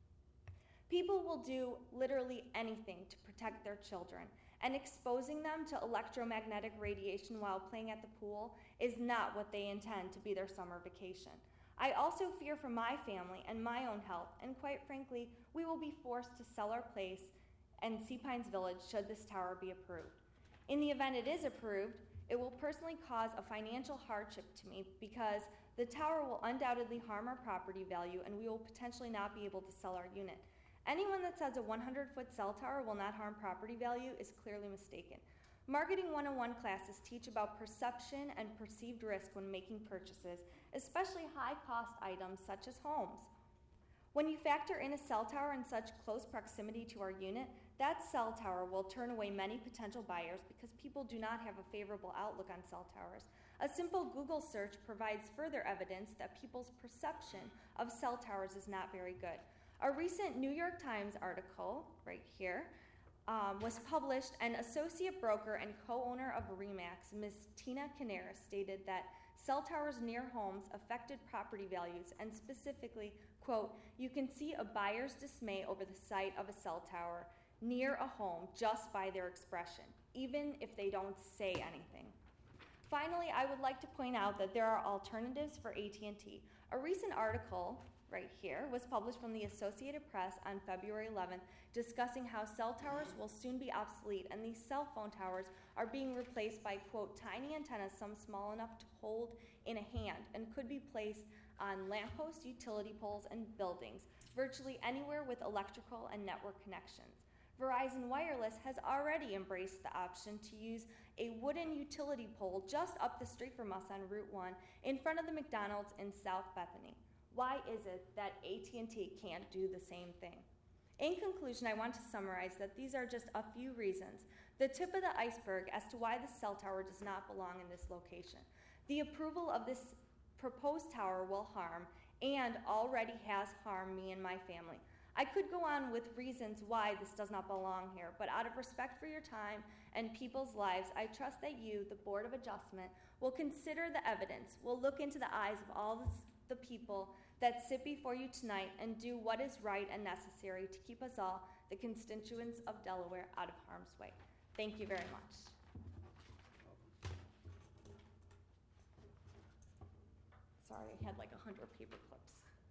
People will do literally anything to protect their children, and exposing them to electromagnetic radiation while playing at the pool is not what they intend to be their summer vacation. I also fear for my family and my own health, and quite frankly, we will be forced to sell our place and Sea Pines Village should this tower be approved. In the event it is approved, it will personally cause a financial hardship to me because the tower will undoubtedly harm our property value and we will potentially not be able to sell our unit. Anyone that says a one hundred foot cell tower will not harm property value is clearly mistaken. Marketing one oh one classes teach about perception and perceived risk when making purchases, especially high-cost items such as homes. When you factor in a cell tower in such close proximity to our unit, that cell tower will turn away many potential buyers because people do not have a favorable outlook on cell towers. A simple Google search provides further evidence that people's perception of cell towers is not very good. A recent New York Times article, right here, um, was published, and associate broker and co-owner of RE/MAX, Miz Tina Canaris, stated that cell towers near homes affected property values, and specifically, quote, you can see a buyer's dismay over the sight of a cell tower near a home just by their expression, even if they don't say anything. Finally, I would like to point out that there are alternatives for A T and T. A recent article right here was published from the Associated Press on February eleventh discussing how cell towers will soon be obsolete and these cell phone towers are being replaced by, quote, tiny antennas, some small enough to hold in a hand and could be placed on lampposts, utility poles, and buildings, virtually anywhere with electrical and network connections. Verizon Wireless has already embraced the option to use a wooden utility pole just up the street from us on Route one in front of the McDonald's in South Bethany. Why is it that A T and T can't do the same thing? In conclusion, I want to summarize that these are just a few reasons, the tip of the iceberg as to why the cell tower does not belong in this location. The approval of this proposed tower will harm and already has harmed me and my family. I could go on with reasons why this does not belong here, but out of respect for your time and people's lives, I trust that you, the Board of Adjustment, will consider the evidence, will look into the eyes of all this, the people that sit before you tonight and do what is right and necessary to keep us all, the constituents of Delaware, out of harm's way. Thank you very much. Sorry, I had like a hundred paper clips.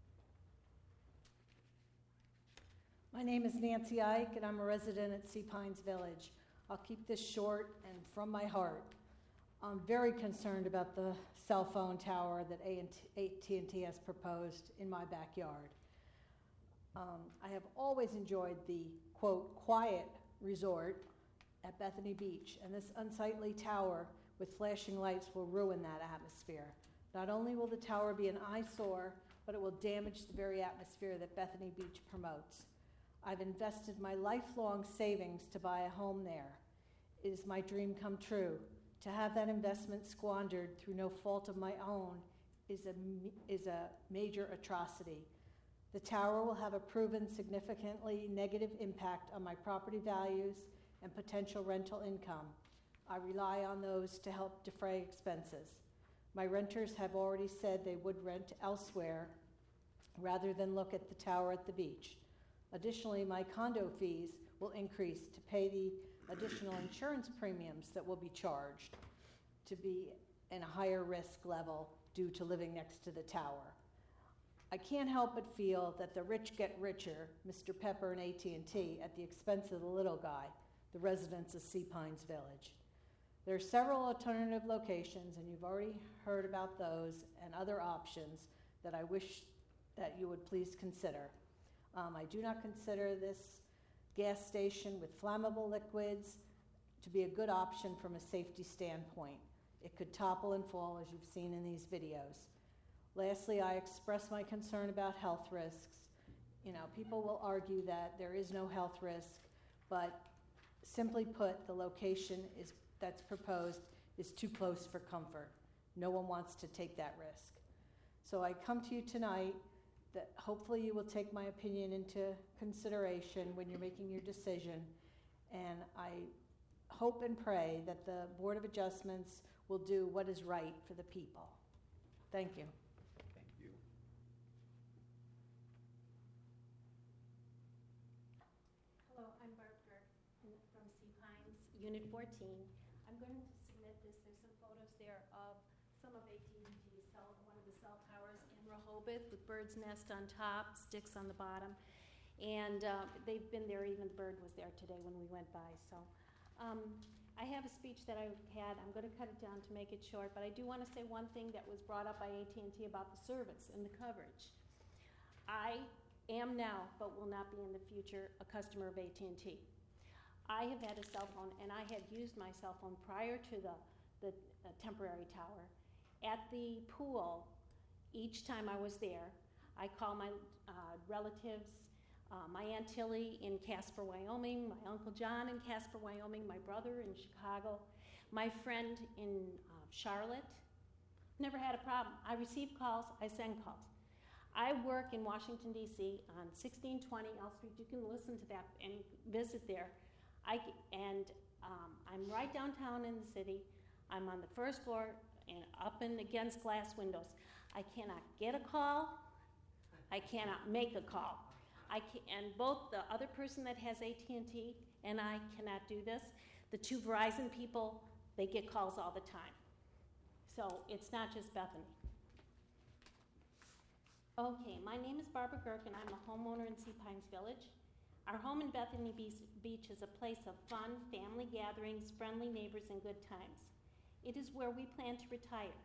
My name is Nancy Ike, and I'm a resident at Sea Pines Village. I'll keep this short and from my heart. I'm very concerned about the cell phone tower that A T and T has proposed in my backyard. Um, I have always enjoyed the, quote, quiet resort at Bethany Beach, and this unsightly tower with flashing lights will ruin that atmosphere. Not only will the tower be an eyesore, but it will damage the very atmosphere that Bethany Beach promotes. I've invested my lifelong savings to buy a home there. It is my dream come true. To have that investment squandered through no fault of my own is a, is a major atrocity. The tower will have a proven significantly negative impact on my property values and potential rental income. I rely on those to help defray expenses. My renters have already said they would rent elsewhere rather than look at the tower at the beach. Additionally, my condo fees will increase to pay the additional insurance premiums that will be charged to be in a higher risk level due to living next to the tower. I can't help but feel that the rich get richer, Mister Pepper and A T and T, at the expense of the little guy, the residents of Sea Pines Village. There are several alternative locations, and you've already heard about those and other options that I wish that you would please consider. Um, I do not consider this gas station with flammable liquids to be a good option from a safety standpoint. It could topple and fall, as you've seen in these videos. Lastly, I express my concern about health risks. You know, people will argue that there is no health risk but simply put, the location is, that's proposed is too close for comfort. No one wants to take that risk. So I come to you tonight that hopefully you will take my opinion into consideration when you're making your decision. And I hope and pray that the Board of Adjustments will do what is right for the people. Thank you. Thank you. Hello, I'm Barb Dirk from Sea Pines, Unit fourteen. I'm going to submit this. There's some photos there of some of A T and T's cell, one of the cell towers in Rehoboth with bird's nest on top, sticks on the bottom. And uh, they've been there, even the bird was there today when we went by. So um, I have a speech that I had. I'm going to cut it down to make it short, but I do want to say one thing that was brought up by A T and T about the service and the coverage. I am now, but will not be in the future, a customer of A T and T. I have had a cell phone, and I had used my cell phone prior to the, the uh, temporary tower. At the pool, each time I was there, I call my uh, relatives, uh, my Aunt Tilly in Casper, Wyoming, my Uncle John in Casper, Wyoming, my brother in Chicago, my friend in uh, Charlotte. Never had a problem. I receive calls, I send calls. I work in Washington, D C on sixteen twenty L Street. You can listen to that and visit there. I, and um, I'm right downtown in the city. I'm on the first floor and up and against glass windows. I cannot get a call. I cannot make a call. I can, and both the other person that has A T and T and I cannot do this. The two Verizon people, they get calls all the time. So it's not just Bethany. Okay, my name is Barbara Girk, and I'm a homeowner in Sea Pines Village. Our home in Bethany Beach is a place of fun, family gatherings, friendly neighbors, and good times. It is where we plan to retire.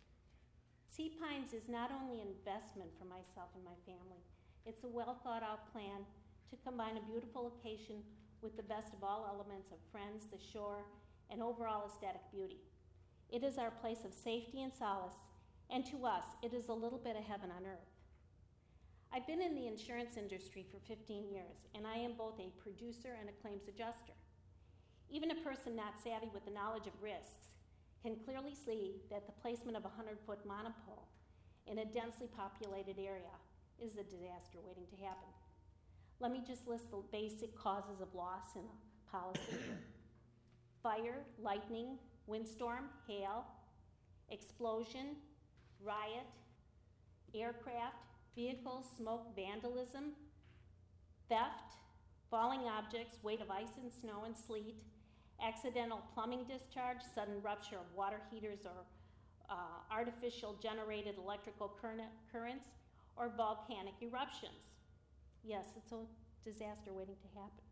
Sea Pines is not only an investment for myself and my family, it's a well-thought-out plan to combine a beautiful location with the best of all elements of friends, the shore, and overall aesthetic beauty. It is our place of safety and solace, and to us, it is a little bit of heaven on earth. I've been in the insurance industry for fifteen years, and I am both a producer and a claims adjuster. Even a person not savvy with the knowledge of risks can clearly see that the placement of a hundred-foot monopole in a densely populated area is a disaster waiting to happen. Let me just list the basic causes of loss in a policy. Fire, lightning, windstorm, hail, explosion, riot, aircraft, vehicles, smoke, vandalism, theft, falling objects, weight of ice and snow and sleet, accidental plumbing discharge, sudden rupture of water heaters or uh, artificial generated electrical currents, or volcanic eruptions. Yes, it's a disaster waiting to happen.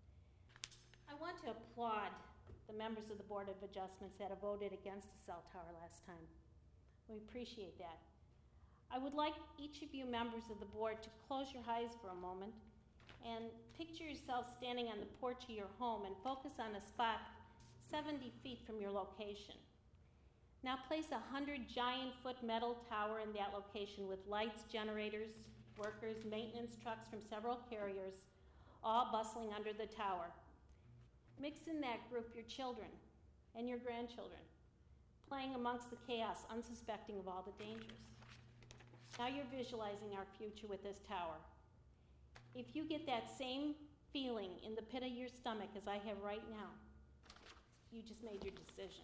I want to applaud the members of the Board of Adjustments that have voted against the cell tower last time. We appreciate that. I would like each of you members of the board to close your eyes for a moment and picture yourself standing on the porch of your home and focus on a spot seventy feet from your location. Now place a hundred giant foot metal tower in that location with lights, generators, workers, maintenance trucks from several carriers, all bustling under the tower. Mix in that group your children and your grandchildren, playing amongst the chaos, unsuspecting of all the dangers. Now you're visualizing our future with this tower. If you get that same feeling in the pit of your stomach as I have right now, you just made your decision.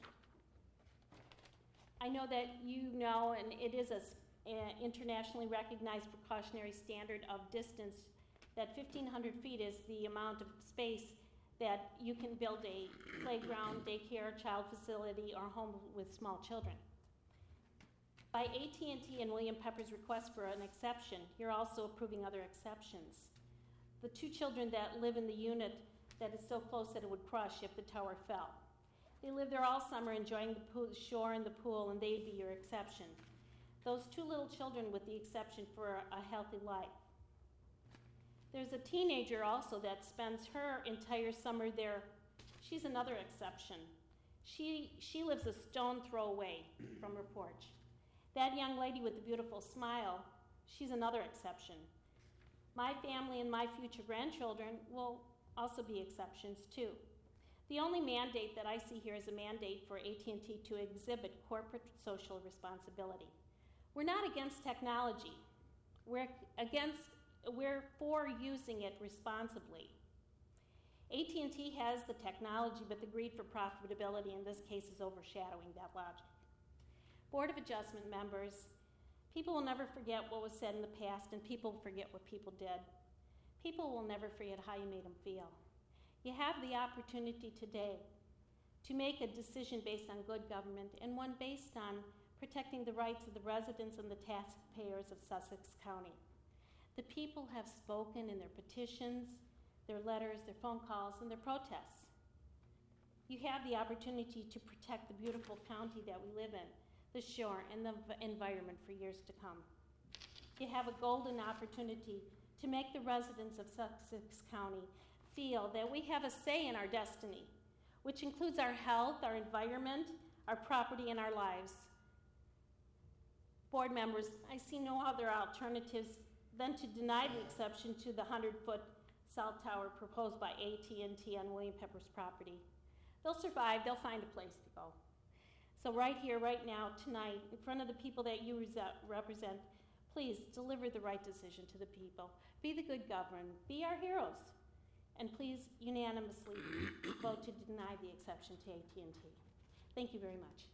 I know that you know, and it is an internationally recognized precautionary standard of distance, that fifteen hundred feet is the amount of space that you can build a playground, daycare, child facility, or home with small children. By A T and T and William Pepper's request for an exception, you're also approving other exceptions. The two children that live in the unit that is so close that it would crush if the tower fell. They live there all summer enjoying the pool, shore and the pool, and they'd be your exception. Those two little children with the exception for a healthy life. There's a teenager also that spends her entire summer there. She's another exception. She, she lives a stone throw away from her porch. That young lady with the beautiful smile, she's another exception. My family and my future grandchildren, well, also be exceptions too. The only mandate that I see here is a mandate for A T and T to exhibit corporate social responsibility. We're not against technology. We're against, we're for using it responsibly. A T and T has the technology, but the greed for profitability in this case is overshadowing that logic. Board of Adjustment members, people will never forget what was said in the past, and people forget what people did. People will never forget how you made them feel. You have the opportunity today to make a decision based on good government and one based on protecting the rights of the residents and the taxpayers of Sussex County. The people have spoken in their petitions, their letters, their phone calls, and their protests. You have the opportunity to protect the beautiful county that we live in, the shore, and the environment for years to come. You have a golden opportunity to make the residents of Sussex County feel that we have a say in our destiny, which includes our health, our environment, our property, and our lives. Board members, I see no other alternatives than to deny the exception to the hundred-foot cell tower proposed by A T and T on William Pepper's property. They'll survive, they'll find a place to go. So right here, right now, tonight, in front of the people that you represent, please deliver the right decision to the people. Be the good government, be our heroes, and please unanimously vote to deny the exception to A T and T. Thank you very much.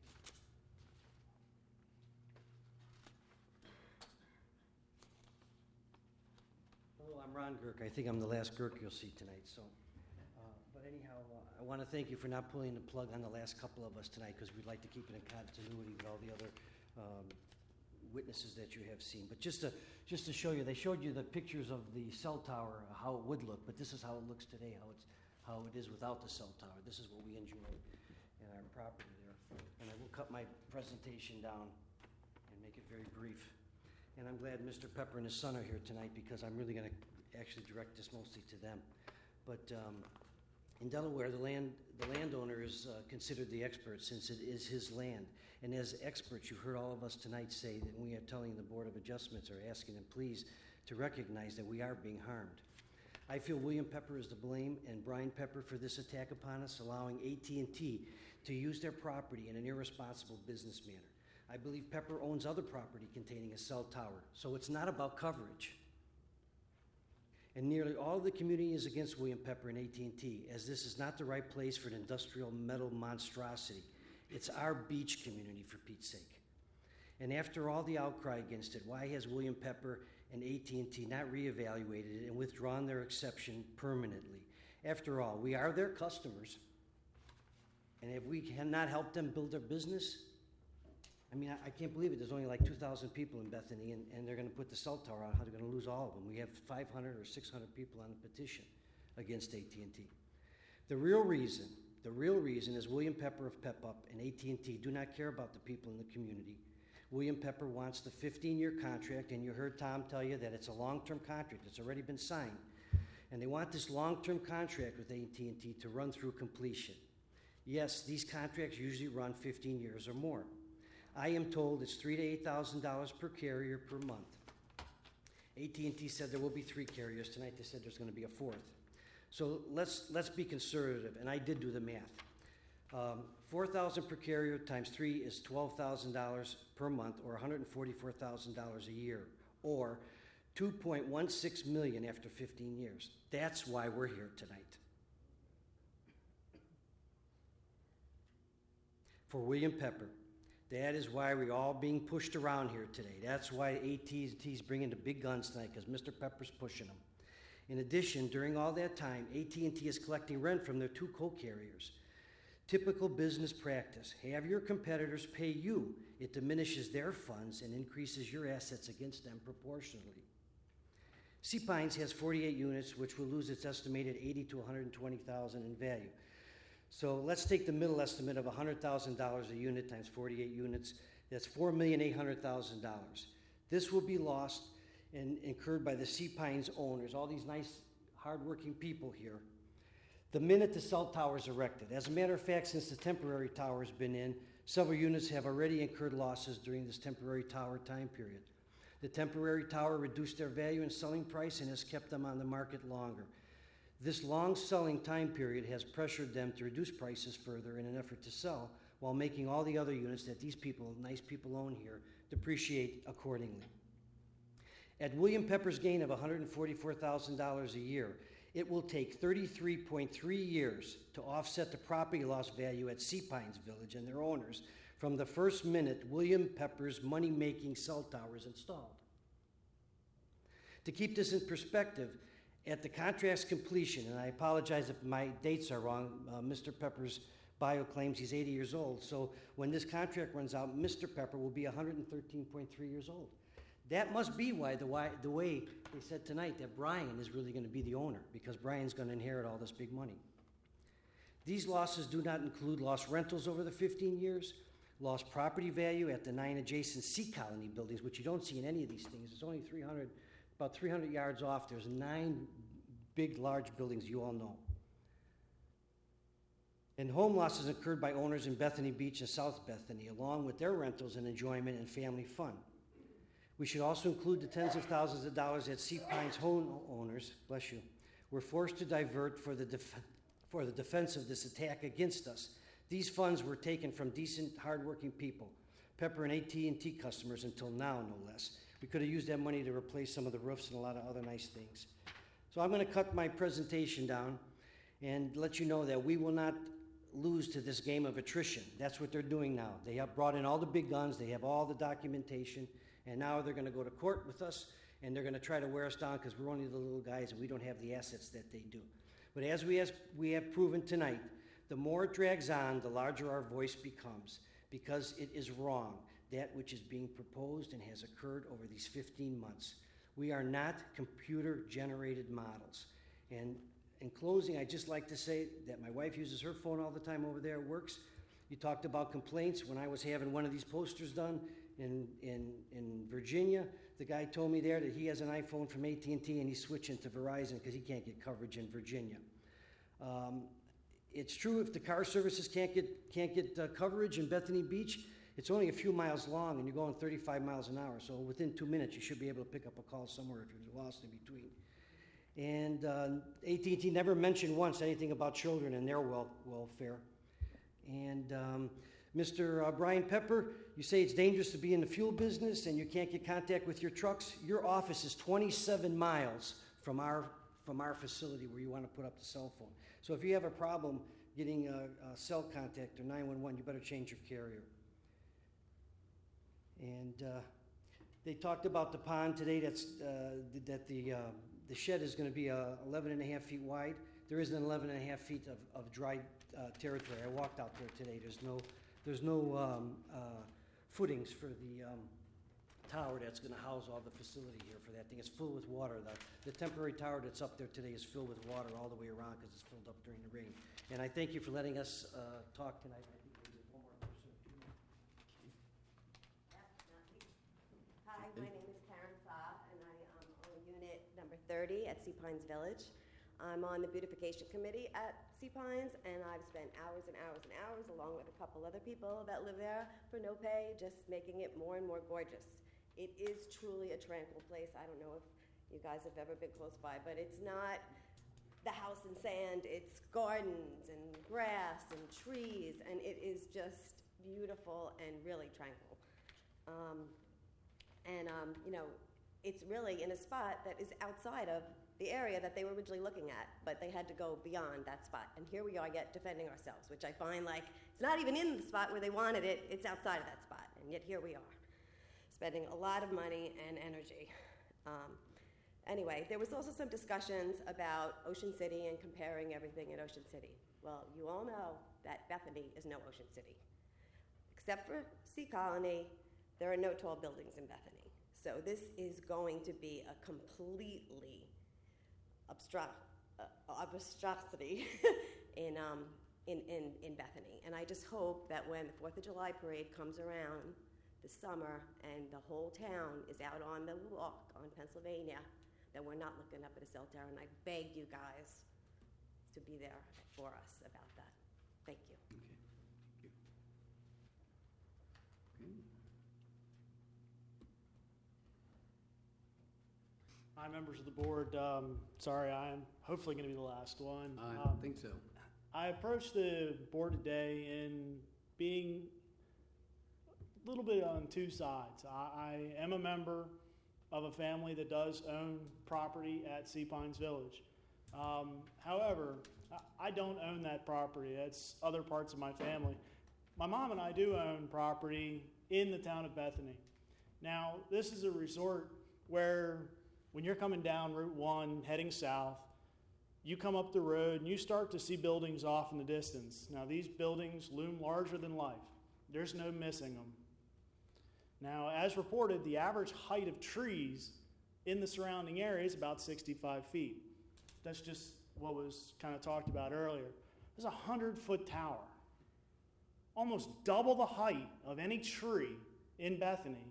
Hello, I'm Ron Girk. I think I'm the last Girk you'll see tonight. So, uh, but anyhow, uh, I want to thank you for not pulling the plug on the last couple of us tonight, because we'd like to keep it in continuity with all the other um, witnesses that you have seen. But just to just to show you, they showed you the pictures of the cell tower, uh, how it would look. But this is how it looks today, how it's how it is without the cell tower. This is what we enjoy in our property there. And I will cut my presentation down and make it very brief. And I'm glad Mister Pepper and his son are here tonight, because I'm really going to actually direct this mostly to them. But um, in Delaware, the land the landowner is uh, considered the expert, since it is his land. And as experts, you heard all of us tonight say that we are telling the Board of Adjustments, or asking them please to recognize that we are being harmed. I feel William Pepper is to blame, and Brian Pepper, for this attack upon us, allowing A T and T to use their property in an irresponsible business manner. I believe Pepper owns other property containing a cell tower, so it's not about coverage. And nearly all of the community is against William Pepper and A T and T, as this is not the right place for an industrial metal monstrosity. It's our beach community, for Pete's sake. And after all the outcry against it, why has William Pepper and A T and T not reevaluated it and withdrawn their exception permanently? After all, we are their customers, and if we cannot help them build their business, I mean, I, I can't believe it. There's only like two thousand people in Bethany, and, and they're going to put the cell tower on. How they're going to lose all of them? We have five hundred or six hundred people on the petition against A T and T. The real reason, the real reason is William Pepper of Pep-Up and A T and T do not care about the people in the community. William Pepper wants the fifteen-year contract, and you heard Tom tell you that it's a long-term contract. It's already been signed. And they want this long-term contract with A T and T to run through completion. Yes, these contracts usually run fifteen years or more. I am told it's three to eight thousand dollars per carrier per month. A T and T said there will be three carriers tonight. They said there's going to be a fourth. So let's let's be conservative, and I did do the math. Um, four thousand dollars per carrier times three is twelve thousand dollars per month, or one hundred forty-four thousand dollars a year, or two point one six million dollars after fifteen years. That's why we're here tonight. For William Pepper. That is why we're all being pushed around here today. That's why A T and T's bringing the big guns tonight, because Mister Pepper's pushing them. In addition, during all that time, A T and T is collecting rent from their two co-carriers. Typical business practice. Have your competitors pay you. It diminishes their funds and increases your assets against them proportionally. Sea Pines has forty-eight units, which will lose its estimated eighty to one hundred twenty thousand dollars in value. So let's take the middle estimate of one hundred thousand dollars a unit times forty-eight units. That's four million eight hundred thousand dollars. This will be lost and incurred by the Sea Pines owners, all these nice, hardworking people here, the minute the cell tower is erected. As a matter of fact, since the temporary tower has been in, several units have already incurred losses during this temporary tower time period. The temporary tower reduced their value and selling price and has kept them on the market longer. This long selling time period has pressured them to reduce prices further in an effort to sell, while making all the other units that these people, nice people own here, depreciate accordingly. At William Pepper's gain of one hundred forty-four thousand dollars a year, it will take thirty-three point three years to offset the property loss value at Sea Pines Village and their owners from the first minute William Pepper's money-making cell tower is installed. To keep this in perspective, at the contract's completion, and I apologize if my dates are wrong, uh, Mister Pepper's bio claims he's eighty years old, so when this contract runs out, Mister Pepper will be one hundred thirteen point three years old. That must be why the, why, the way they said tonight that Brian is really going to be the owner, because Brian's going to inherit all this big money. These losses do not include lost rentals over the fifteen years, lost property value at the nine adjacent Sea Colony buildings, which you don't see in any of these things. It's only three hundred, about three hundred yards off. There's nine big, large buildings you all know. And home losses incurred by owners in Bethany Beach and South Bethany, along with their rentals and enjoyment and family fun. We should also include the tens of thousands of dollars that Sea Pines home owners, bless you, were forced to divert for the, def- for the defense of this attack against us. These funds were taken from decent, hardworking people, Pepper and A T and T customers until now, no less. We could have used that money to replace some of the roofs and a lot of other nice things. So I'm going to cut my presentation down and let you know that we will not lose to this game of attrition. That's what they're doing now. They have brought in all the big guns, they have all the documentation, and now they're going to go to court with us, and they're going to try to wear us down because we're only the little guys and we don't have the assets that they do. But as we, as we have proven tonight, the more it drags on, the larger our voice becomes, because it is wrong, that which is being proposed and has occurred over these fifteen months. We are not computer-generated models. And in closing, I'd just like to say that my wife uses her phone all the time over there, it works. You talked about complaints. When I was having one of these posters done in, in, in Virginia, the guy told me there that he has an iPhone from A T and T and he's switching to Verizon because he can't get coverage in Virginia. Um, it's true if the car services can't get, can't get uh, coverage in Bethany Beach, it's only a few miles long and you're going thirty-five miles an hour. So within two minutes, you should be able to pick up a call somewhere if you're lost in between. And uh, A T and T never mentioned once anything about children and their wel- welfare. And um, Mister Uh, Brian Pepper, you say it's dangerous to be in the fuel business and you can't get contact with your trucks. Your office is twenty-seven miles from our, from our facility where you want to put up the cell phone. So if you have a problem getting a, a cell contact or nine one one, you better change your carrier. And uh, they talked about the pond today. That's uh, that the uh, the shed is going to be uh, eleven and a half feet wide. There isn't eleven and a half feet of, of dry uh, territory. I walked out there today. There's no there's no um, uh, footings for the um, tower that's going to house all the facility here for that thing. It's full with water. The, the temporary tower that's up there today is filled with water all the way around because it's filled up during the rain. And I thank you for letting us uh, talk tonight. I think we did one more person. Hi, my name is Karen Saab, and I um, own unit number thirty at Sea Pines Village. I'm on the beautification committee at Sea Pines, and I've spent hours and hours and hours, along with a couple other people that live there, for no pay, just making it more and more gorgeous. It is truly a tranquil place. I don't know if you guys have ever been close by, but it's not the house and sand. It's gardens and grass and trees, and it is just beautiful and really tranquil. Um, And, um, you know, it's really in a spot that is outside of the area that they were originally looking at, but they had to go beyond that spot. And here we are yet defending ourselves, which I find like it's not even in the spot where they wanted it, it's outside of that spot. And yet here we are, spending a lot of money and energy. Um, anyway, there was also some discussions about Ocean City and comparing everything in Ocean City. Well, you all know that Bethany is no Ocean City. Except for Sea Colony, there are no tall buildings in Bethany. So this is going to be a completely obstruct, uh, obstructity in, um, in, in, in Bethany. And I just hope that when the fourth of July parade comes around this summer and the whole town is out on the walk on Pennsylvania, that we're not looking up at a cell tower. And I beg you guys to be there for us about that. Thank you. Okay. Thank you. Okay. Hi, members of the board. Um, sorry, I am hopefully going to be the last one. I Um, think so. I approached the board today in being a little bit on two sides. I, I am a member of a family that does own property at Sea Pines Village. Um, however, I, I don't own that property. That's other parts of my family. My mom and I do own property in the town of Bethany. Now, this is a resort where when you're coming down Route one heading south, you come up the road and you start to see buildings off in the distance. Now, these buildings loom larger than life. There's no missing them. Now, as reported, the average height of trees in the surrounding area is about sixty-five feet. That's just what was kind of talked about earlier. There's a hundred-foot tower, almost double the height of any tree in Bethany,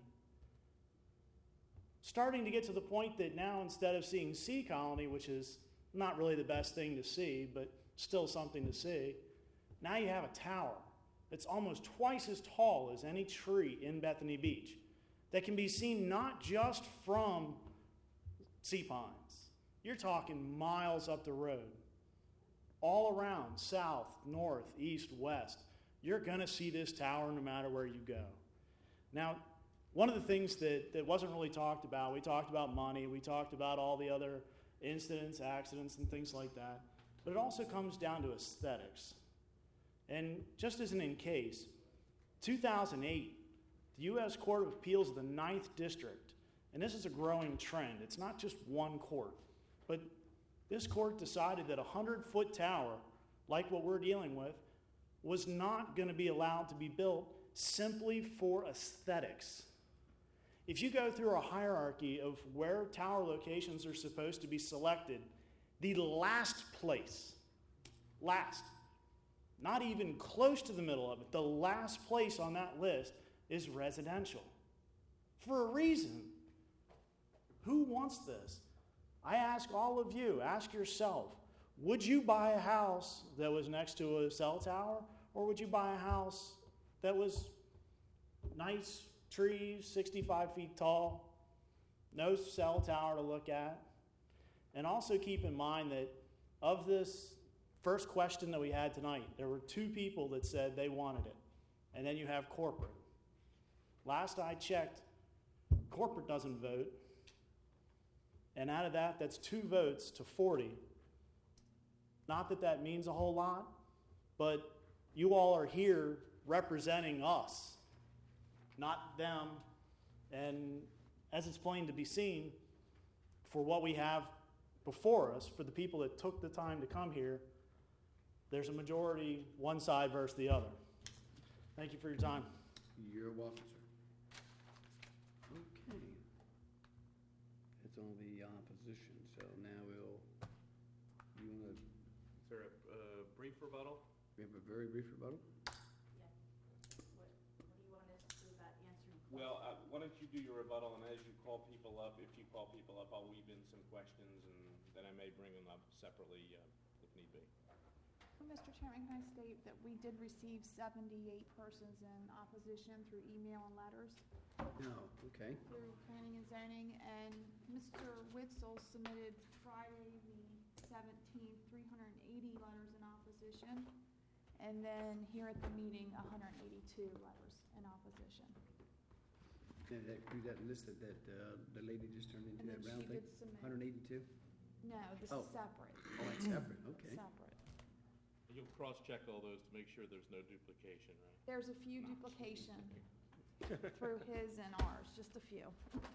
starting to get to the point that now instead of seeing Sea Colony, which is not really the best thing to see, but still something to see, now you have a tower that's almost twice as tall as any tree in Bethany Beach that can be seen not just from Sea Pines. You're talking miles up the road, all around, south, north, east, west. You're going to see this tower no matter where you go. Now, one of the things that, that wasn't really talked about, we talked about money, we talked about all the other incidents, accidents, and things like that, but it also comes down to aesthetics. And just as an in case, two thousand eight, the U S Court of Appeals of the ninth District, and this is a growing trend, it's not just one court, but this court decided that a hundred-foot tower, like what we're dealing with, was not going to be allowed to be built simply for aesthetics. If you go through a hierarchy of where tower locations are supposed to be selected, the last place, last, not even close to the middle of it, the last place on that list is residential. For a reason. Who wants this? I ask all of you, ask yourself, would you buy a house that was next to a cell tower, or would you buy a house that was nice, trees, sixty-five feet tall, no cell tower to look at? And also keep in mind that of this first question that we had tonight, there were two people that said they wanted it. And then you have corporate. Last I checked, corporate doesn't vote. And out of that, that's two votes to forty. Not that that means a whole lot, but you all are here representing us, not them. And as it's plain to be seen, for what we have before us, for the people that took the time to come here, there's a majority one side versus the other. Thank you for your time. You're welcome, sir. Okay. It's on the opposition, so now we'll, you want to, Is there a uh, brief rebuttal? we have a very brief rebuttal? What, what do you want us to do about answering questions? Well, uh, why don't you do your rebuttal, and as you call people up, if you call people up, I'll weave in some questions, and then I may bring them up separately uh, if need be. Well, Mister Chairman, can I state that we did receive seventy-eight persons in opposition through email and letters No, okay. through planning and zoning, and Mister Witzel submitted Friday the seventeenth, three hundred eighty letters in opposition, and then here at the meeting, one hundred eighty-two letters in opposition. And that, do that list that, that uh, the lady just turned into, And that then round she thing? did submit- one hundred eighty-two? No, this Oh. is separate. Oh, it's separate, okay. Separate. You'll cross-check all those to make sure there's no duplication, right? There's a few duplication through his and ours, just a few.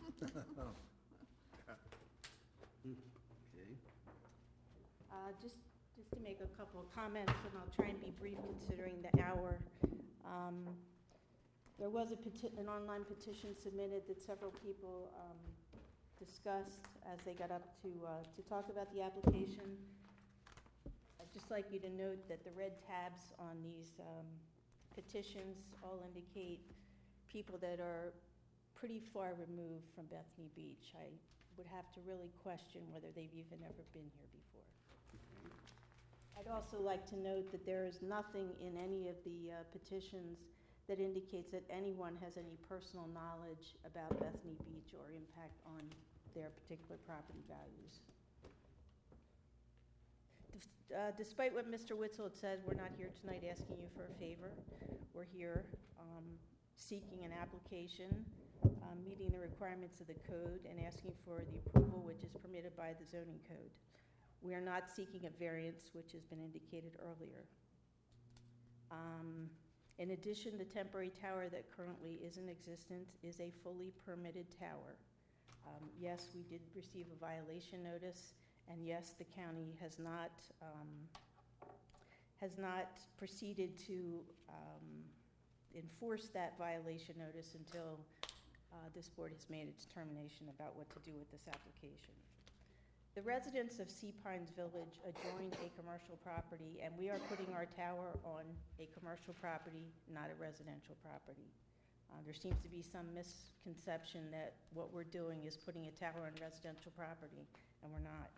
Okay. Uh, Just, just to make a couple of comments, and I'll try and be brief considering the hour. Um, There was a peti- an online petition submitted that several people um, discussed as they got up to, uh, to talk about the application. I'd just like you to note that the red tabs on these um, petitions all indicate people that are pretty far removed from Bethany Beach. I would have to really question whether they've even ever been here before. I'd also like to note that there is nothing in any of the uh, petitions that indicates that anyone has any personal knowledge about Bethany Beach or impact on their particular property values. Uh, Despite what Mister Witzel had said, we're not here tonight asking you for a favor. We're here um, seeking an application, um, meeting the requirements of the code, and asking for the approval which is permitted by the zoning code. We are not seeking a variance, which has been indicated earlier. Um, in addition, the temporary tower that currently is in existence is a fully permitted tower. Um, yes, we did receive a violation notice, and yes, the county has not um, has not proceeded to um, enforce that violation notice until uh, this board has made a determination about what to do with this application. The residents of Sea Pines Village adjoin a commercial property, and we are putting our tower on a commercial property, not a residential property. Uh, there seems to be some misconception that what we're doing is putting a tower on residential property, and we're not.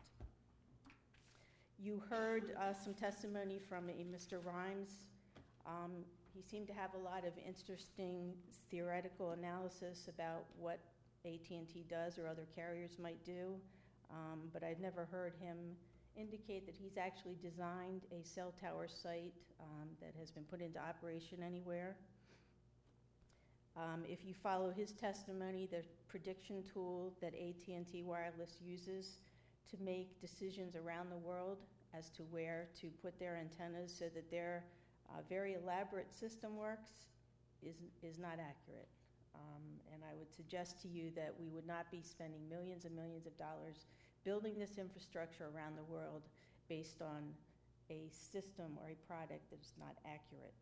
You heard uh, some testimony from a Mister Rhymes. Um, he seemed to have a lot of interesting theoretical analysis about what A T and T does or other carriers might do. Um, but I'd never heard him indicate that he's actually designed a cell tower site um, that has been put into operation anywhere. Um, if you follow his testimony, the prediction tool that A T and T Wireless uses to make decisions around the world as to where to put their antennas so that their uh, very elaborate system works is, is not accurate. Um, and I would suggest to you that we would not be spending millions and millions of dollars building this infrastructure around the world based on a system or a product that is not accurate.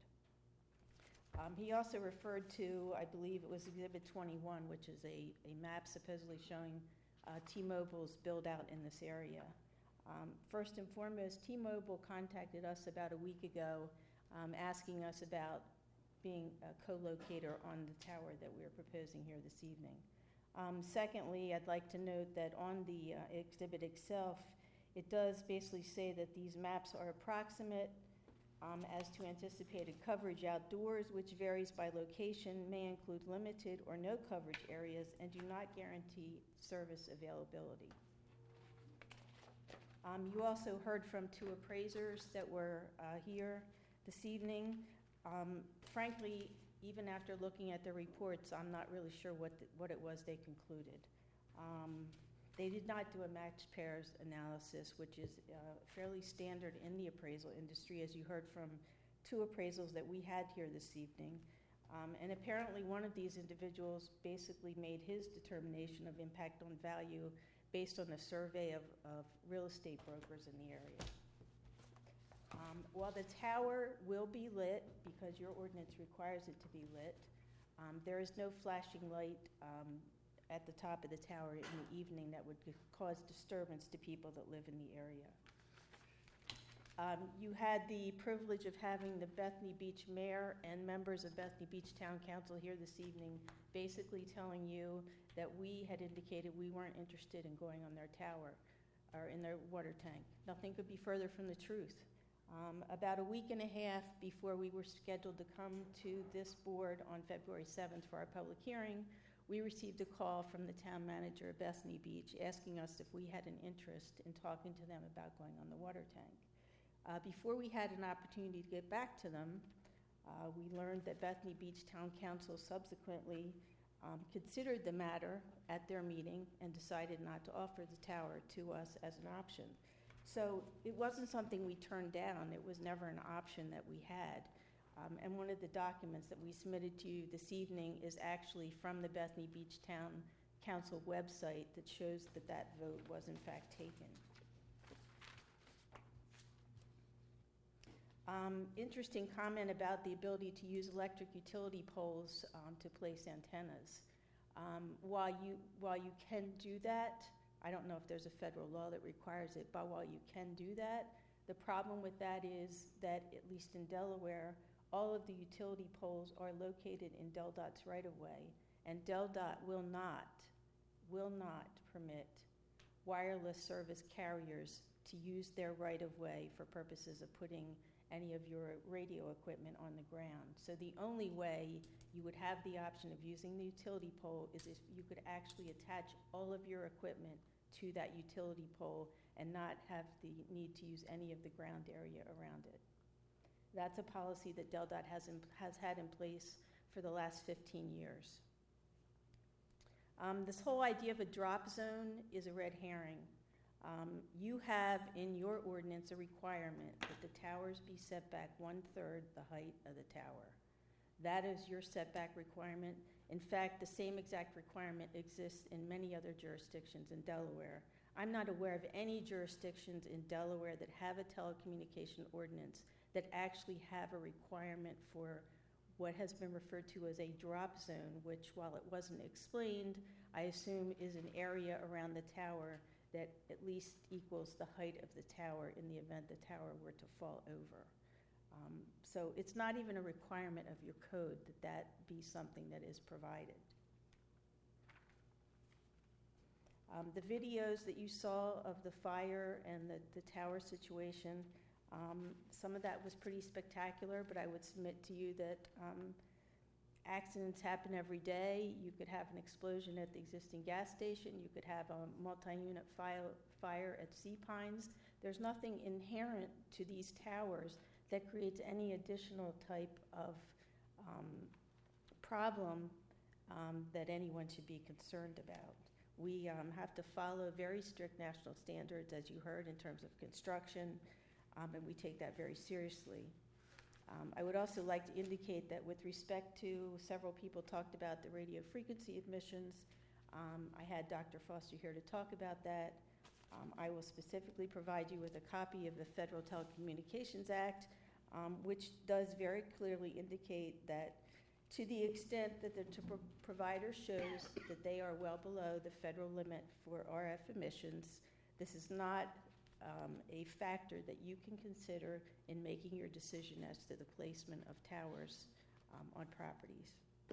Um, he also referred to, I believe it was Exhibit twenty-one, which is a, a map supposedly showing uh, T-Mobile's build-out in this area. Um, first and foremost, T-Mobile contacted us about a week ago um, asking us about being a co-locator on the tower that we're proposing here this evening. Um, secondly, I'd like to note that on the uh, exhibit itself, it does basically say that these maps are approximate um, as to anticipated coverage outdoors, which varies by location, may include limited or no coverage areas, and do not guarantee service availability. Um, you also heard from two appraisers that were uh, here this evening. Um, frankly, even after looking at the reports, I'm not really sure what, the, what it was they concluded. Um, they did not do a matched pairs analysis, which is uh, fairly standard in the appraisal industry, as you heard from two appraisals that we had here this evening. Um, and apparently one of these individuals basically made his determination of impact on value based on a survey of, of real estate brokers in the area. Um, while the tower will be lit, because your ordinance requires it to be lit, um, there is no flashing light um, at the top of the tower in the evening that would cause disturbance to people that live in the area. Um, you had the privilege of having the Bethany Beach mayor and members of Bethany Beach Town Council here this evening basically telling you that we had indicated we weren't interested in going on their tower or in their water tank. Nothing could be further from the truth. Um, about a week and a half before we were scheduled to come to this board on February seventh for our public hearing, we received a call from the town manager of Bethany Beach asking us if we had an interest in talking to them about going on the water tank. Uh, before we had an opportunity to get back to them, uh, we learned that Bethany Beach Town Council subsequently um, considered the matter at their meeting and decided not to offer the tower to us as an option. So it wasn't something we turned down. It was never an option that we had. Um, and one of the documents that we submitted to you this evening is actually from the Bethany Beach Town Council website that shows that that vote was in fact taken. Um, interesting comment about the ability to use electric utility poles um, to place antennas. Um, while you while you can do that, I don't know if there's a federal law that requires it, but while you can do that, the problem with that is that, at least in Delaware, all of the utility poles are located in DelDOT's right-of-way, and DelDOT will not, will not permit wireless service carriers to use their right-of-way for purposes of putting any of your radio equipment on the ground. So the only way you would have the option of using the utility pole is if you could actually attach all of your equipment to that utility pole and not have the need to use any of the ground area around it. That's a policy that Del Dot has, in, has had in place for the last fifteen years. Um, this whole idea of a drop zone is a red herring. Um, you have in your ordinance a requirement that the towers be set back one-third the height of the tower. That is your setback requirement. In fact, the same exact requirement exists in many other jurisdictions in Delaware. I'm not aware of any jurisdictions in Delaware that have a telecommunication ordinance that actually have a requirement for what has been referred to as a drop zone, which, while it wasn't explained, I assume is an area around the tower that at least equals the height of the tower in the event the tower were to fall over. Um, so it's not even a requirement of your code that that be something that is provided. Um, the videos that you saw of the fire and the, the tower situation, um, some of that was pretty spectacular, but I would submit to you that um, accidents happen every day. You could have an explosion at the existing gas station. You could have a multi-unit fire, fire at Sea Pines. There's nothing inherent to these towers that creates any additional type of um, problem um, that anyone should be concerned about. We um, have to follow very strict national standards, as you heard, in terms of construction, um, and we take that very seriously. Um, I would also like to indicate that with respect to, several people talked about the radio frequency emissions. Um, I had Doctor Foster here to talk about that. Um, I will specifically provide you with a copy of the Federal Telecommunications Act, um, which does very clearly indicate that to the extent that the t- provider shows that they are well below the federal limit for R F emissions, this is not um, a factor that you can consider in making your decision as to the placement of towers um, on properties.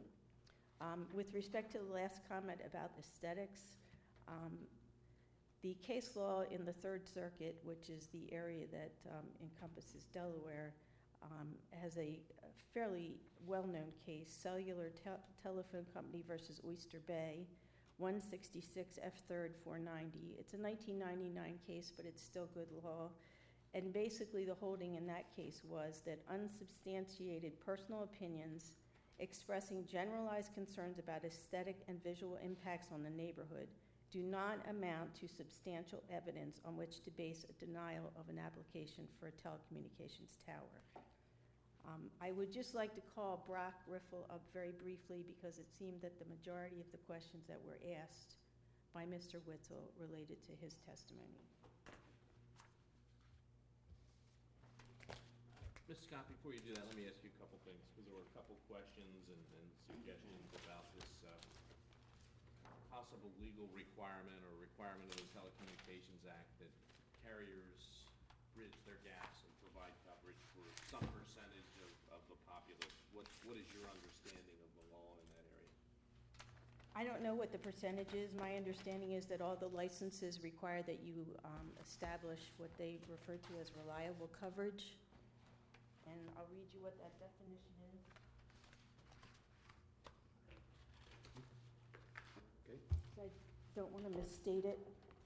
Um, with respect to the last comment about aesthetics, um, the case law in the Third Circuit, which is the area that um, encompasses Delaware, um, has a, a fairly well-known case, Cellular Te- Telephone Company versus Oyster Bay, one sixty-six F third four ninety. It's a nineteen ninety-nine case, but it's still good law. And basically the holding in that case was that unsubstantiated personal opinions expressing generalized concerns about aesthetic and visual impacts on the neighborhood do not amount to substantial evidence on which to base a denial of an application for a telecommunications tower. Um, I would just like to call Brock Riffle up very briefly because it seemed that the majority of the questions that were asked by Mister Witzel related to his testimony. Miz Scott, before you do that, let me ask you a couple things, because there were a couple questions and, and suggestions about this uh, possible legal requirement or requirement of the Telecommunications Act that carriers bridge their gaps and provide coverage for some percentage of, of the populace. What, what is your understanding of the law in that area? I don't know what the percentage is. My understanding is that all the licenses require that you um, establish what they refer to as reliable coverage. And I'll read you what that definition is. Okay. I don't want to misstate it.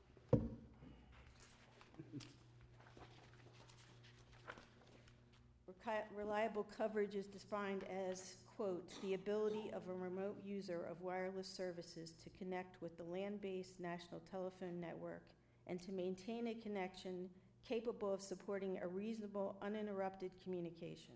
Reliable coverage is defined as, quote, the ability of a remote user of wireless services to connect with the land-based national telephone network and to maintain a connection capable of supporting a reasonable, uninterrupted communication.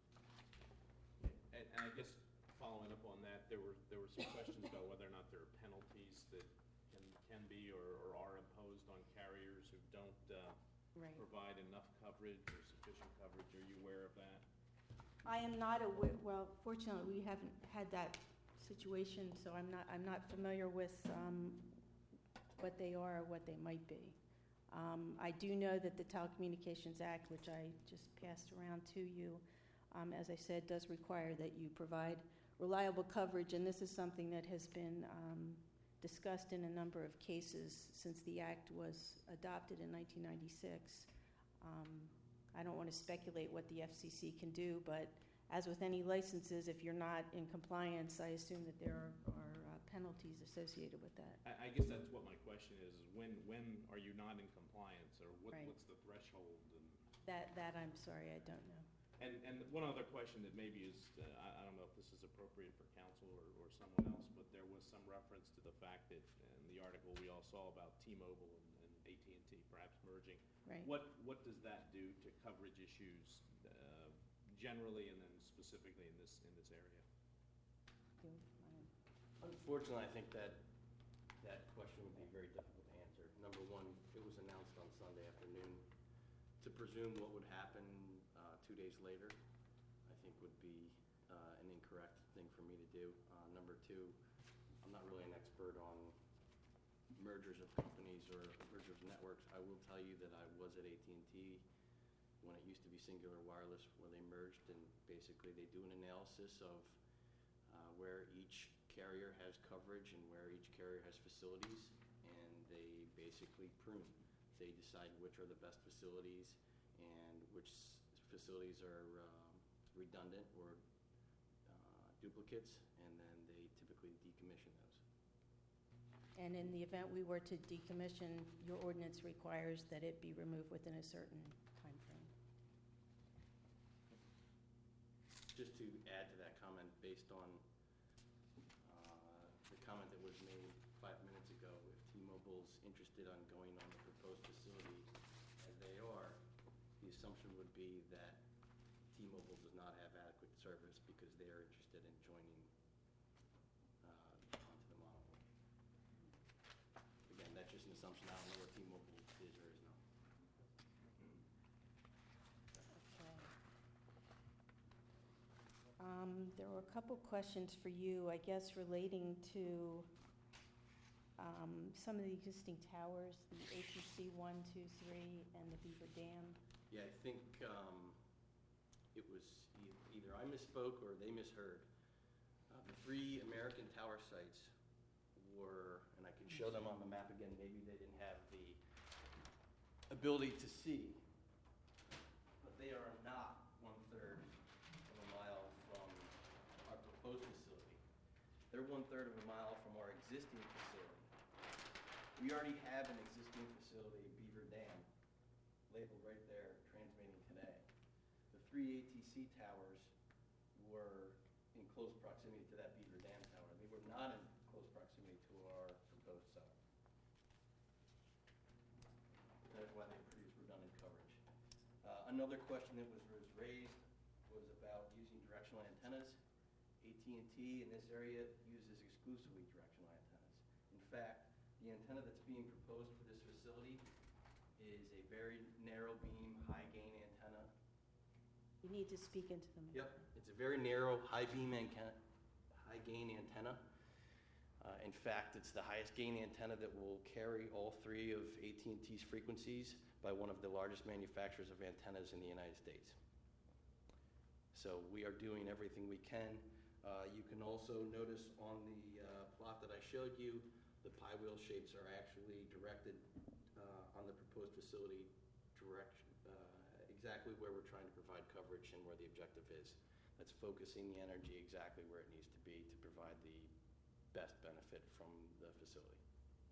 And, and I guess following up on that, there were there were some questions about whether or not there are penalties that can can be or, or are imposed on carriers who don't uh, right. provide enough coverage or sufficient coverage. Are you aware of that? I am not aware. Well, fortunately, we haven't had that situation, so I'm not I'm not familiar with um, what they are or what they might be. Um, I do know that the Telecommunications Act, which I just passed around to you, um, as I said, does require that you provide reliable coverage, and this is something that has been um, discussed in a number of cases since the Act was adopted in nineteen ninety-six. Um, I don't want to speculate what the F C C can do, but as with any licenses, if you're not in compliance, I assume that there are, are uh, penalties associated with that. I, I guess that's what my question is, is when, when are you not in compliance, or what, Right. what's the threshold? And, That, that I'm sorry, I don't know. and, and one other question that maybe is, uh, I, I don't know if this is appropriate for council or, or someone else, but there was some reference to the fact that in the article we all saw about T-Mobile and, and A T and T perhaps merging. Right. What, what does that do to coverage issues uh, generally and then specifically in this, in this area? Unfortunately, I think that that question would be very difficult to answer. Number one, it was announced on Sunday afternoon. To presume what would happen uh, two days later, I think would be uh, an incorrect thing for me to do. Uh, number two, I'm not really an expert on mergers of companies or mergers of networks. I will tell you that I was at A T and T when it used to be Singular Wireless, where they merged, and basically they do an analysis of uh, where each carrier has coverage and where each carrier has facilities, and they basically prune. They decide which are the best facilities and which s- facilities are um, redundant or uh, duplicates, and then they typically decommission those. And in the event we were to decommission, your ordinance requires that it be removed within a certain time frame. Just to add to that comment, based on uh, the comment that was made five minutes ago, if T-Mobile's interested on going on the proposed facility as they are, the assumption would be that T-Mobile does not have adequate service because they are interested in joining uh, onto the monopoly. Again, that's just an assumption. I don't know where T-Mobile is or is not. Okay. Um, There were a couple questions for you, I guess, relating to um, some of the existing towers, the A T C one, two, three, and the Beaver Dam. Yeah, I think um, it was e- either I misspoke or they misheard. Uh, The three American tower sites were, and I can show them on the map again, maybe they didn't have the ability to see, but they are not one-third of a mile from our proposed facility. They're one-third of a mile from our existing facility. We already have an existing facility, Beaver Dam, labeled right there, transmitting today. The three A T C towers were in close proximity to that Beaver Dam tower. They were not in close proximity to our proposed site. That's why they produce redundant coverage. Uh, Another question that was was raised was about using directional antennas. A T and T in this area uses exclusively directional antennas. In fact, the antenna that's being proposed for this facility is a very narrow beam, high gain antenna. You need to speak into them. Yep, it's a very narrow, high beam antenna, high gain antenna. Uh, in fact, it's the highest gain antenna that will carry all three of A T and T's frequencies by one of the largest manufacturers of antennas in the United States. So we are doing everything we can. Uh, you can also notice on the uh, plot that I showed you, the pie wheel shapes are actually directed uh, on the proposed facility direction, uh, exactly where we're trying to provide coverage and where the objective is. That's focusing the energy exactly where it needs to be to provide the best benefit from the facility.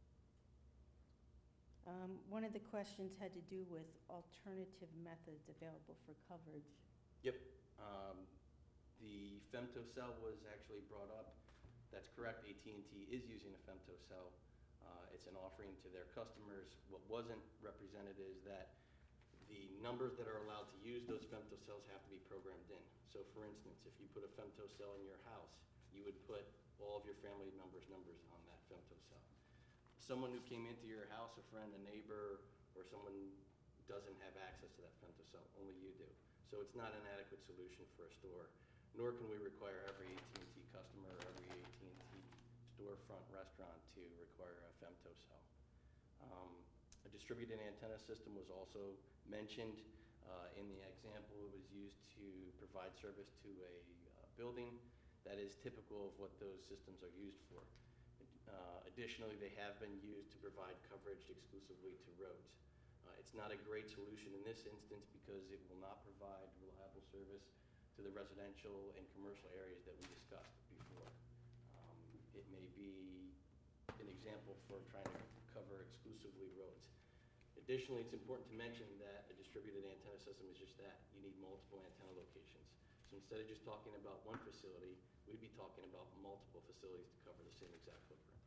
Um, One of the questions had to do with alternative methods available for coverage. Yep. Um, the femtocell was actually brought up. That's correct. A T and T is using a femtocell. Uh, it's an offering to their customers. What wasn't represented is that the numbers that are allowed to use those femtocells have to be programmed in. So for instance, if you put a femtocell in your house, you would put all of your family members' numbers on that femtocell. Someone who came into your house, a friend, a neighbor, or someone doesn't have access to that femtocell, only you do. So it's not an adequate solution for a store, nor can we require every A T and T customer or every A T and T storefront restaurant to require a femtocell. Um, a distributed antenna system was also mentioned. Uh, in the example, it was used to provide service to a uh, building. That is typical of what those systems are used for. Uh, additionally, they have been used to provide coverage exclusively to roads. Uh, It's not a great solution in this instance because it will not provide reliable service to the residential and commercial areas that we discussed before. Um, It may be an example for trying to cover exclusively roads. Additionally, it's important to mention that a distributed antenna system is just that. You need multiple antenna locations. So instead of just talking about one facility, we'd be talking about multiple facilities to cover the same exact footprint.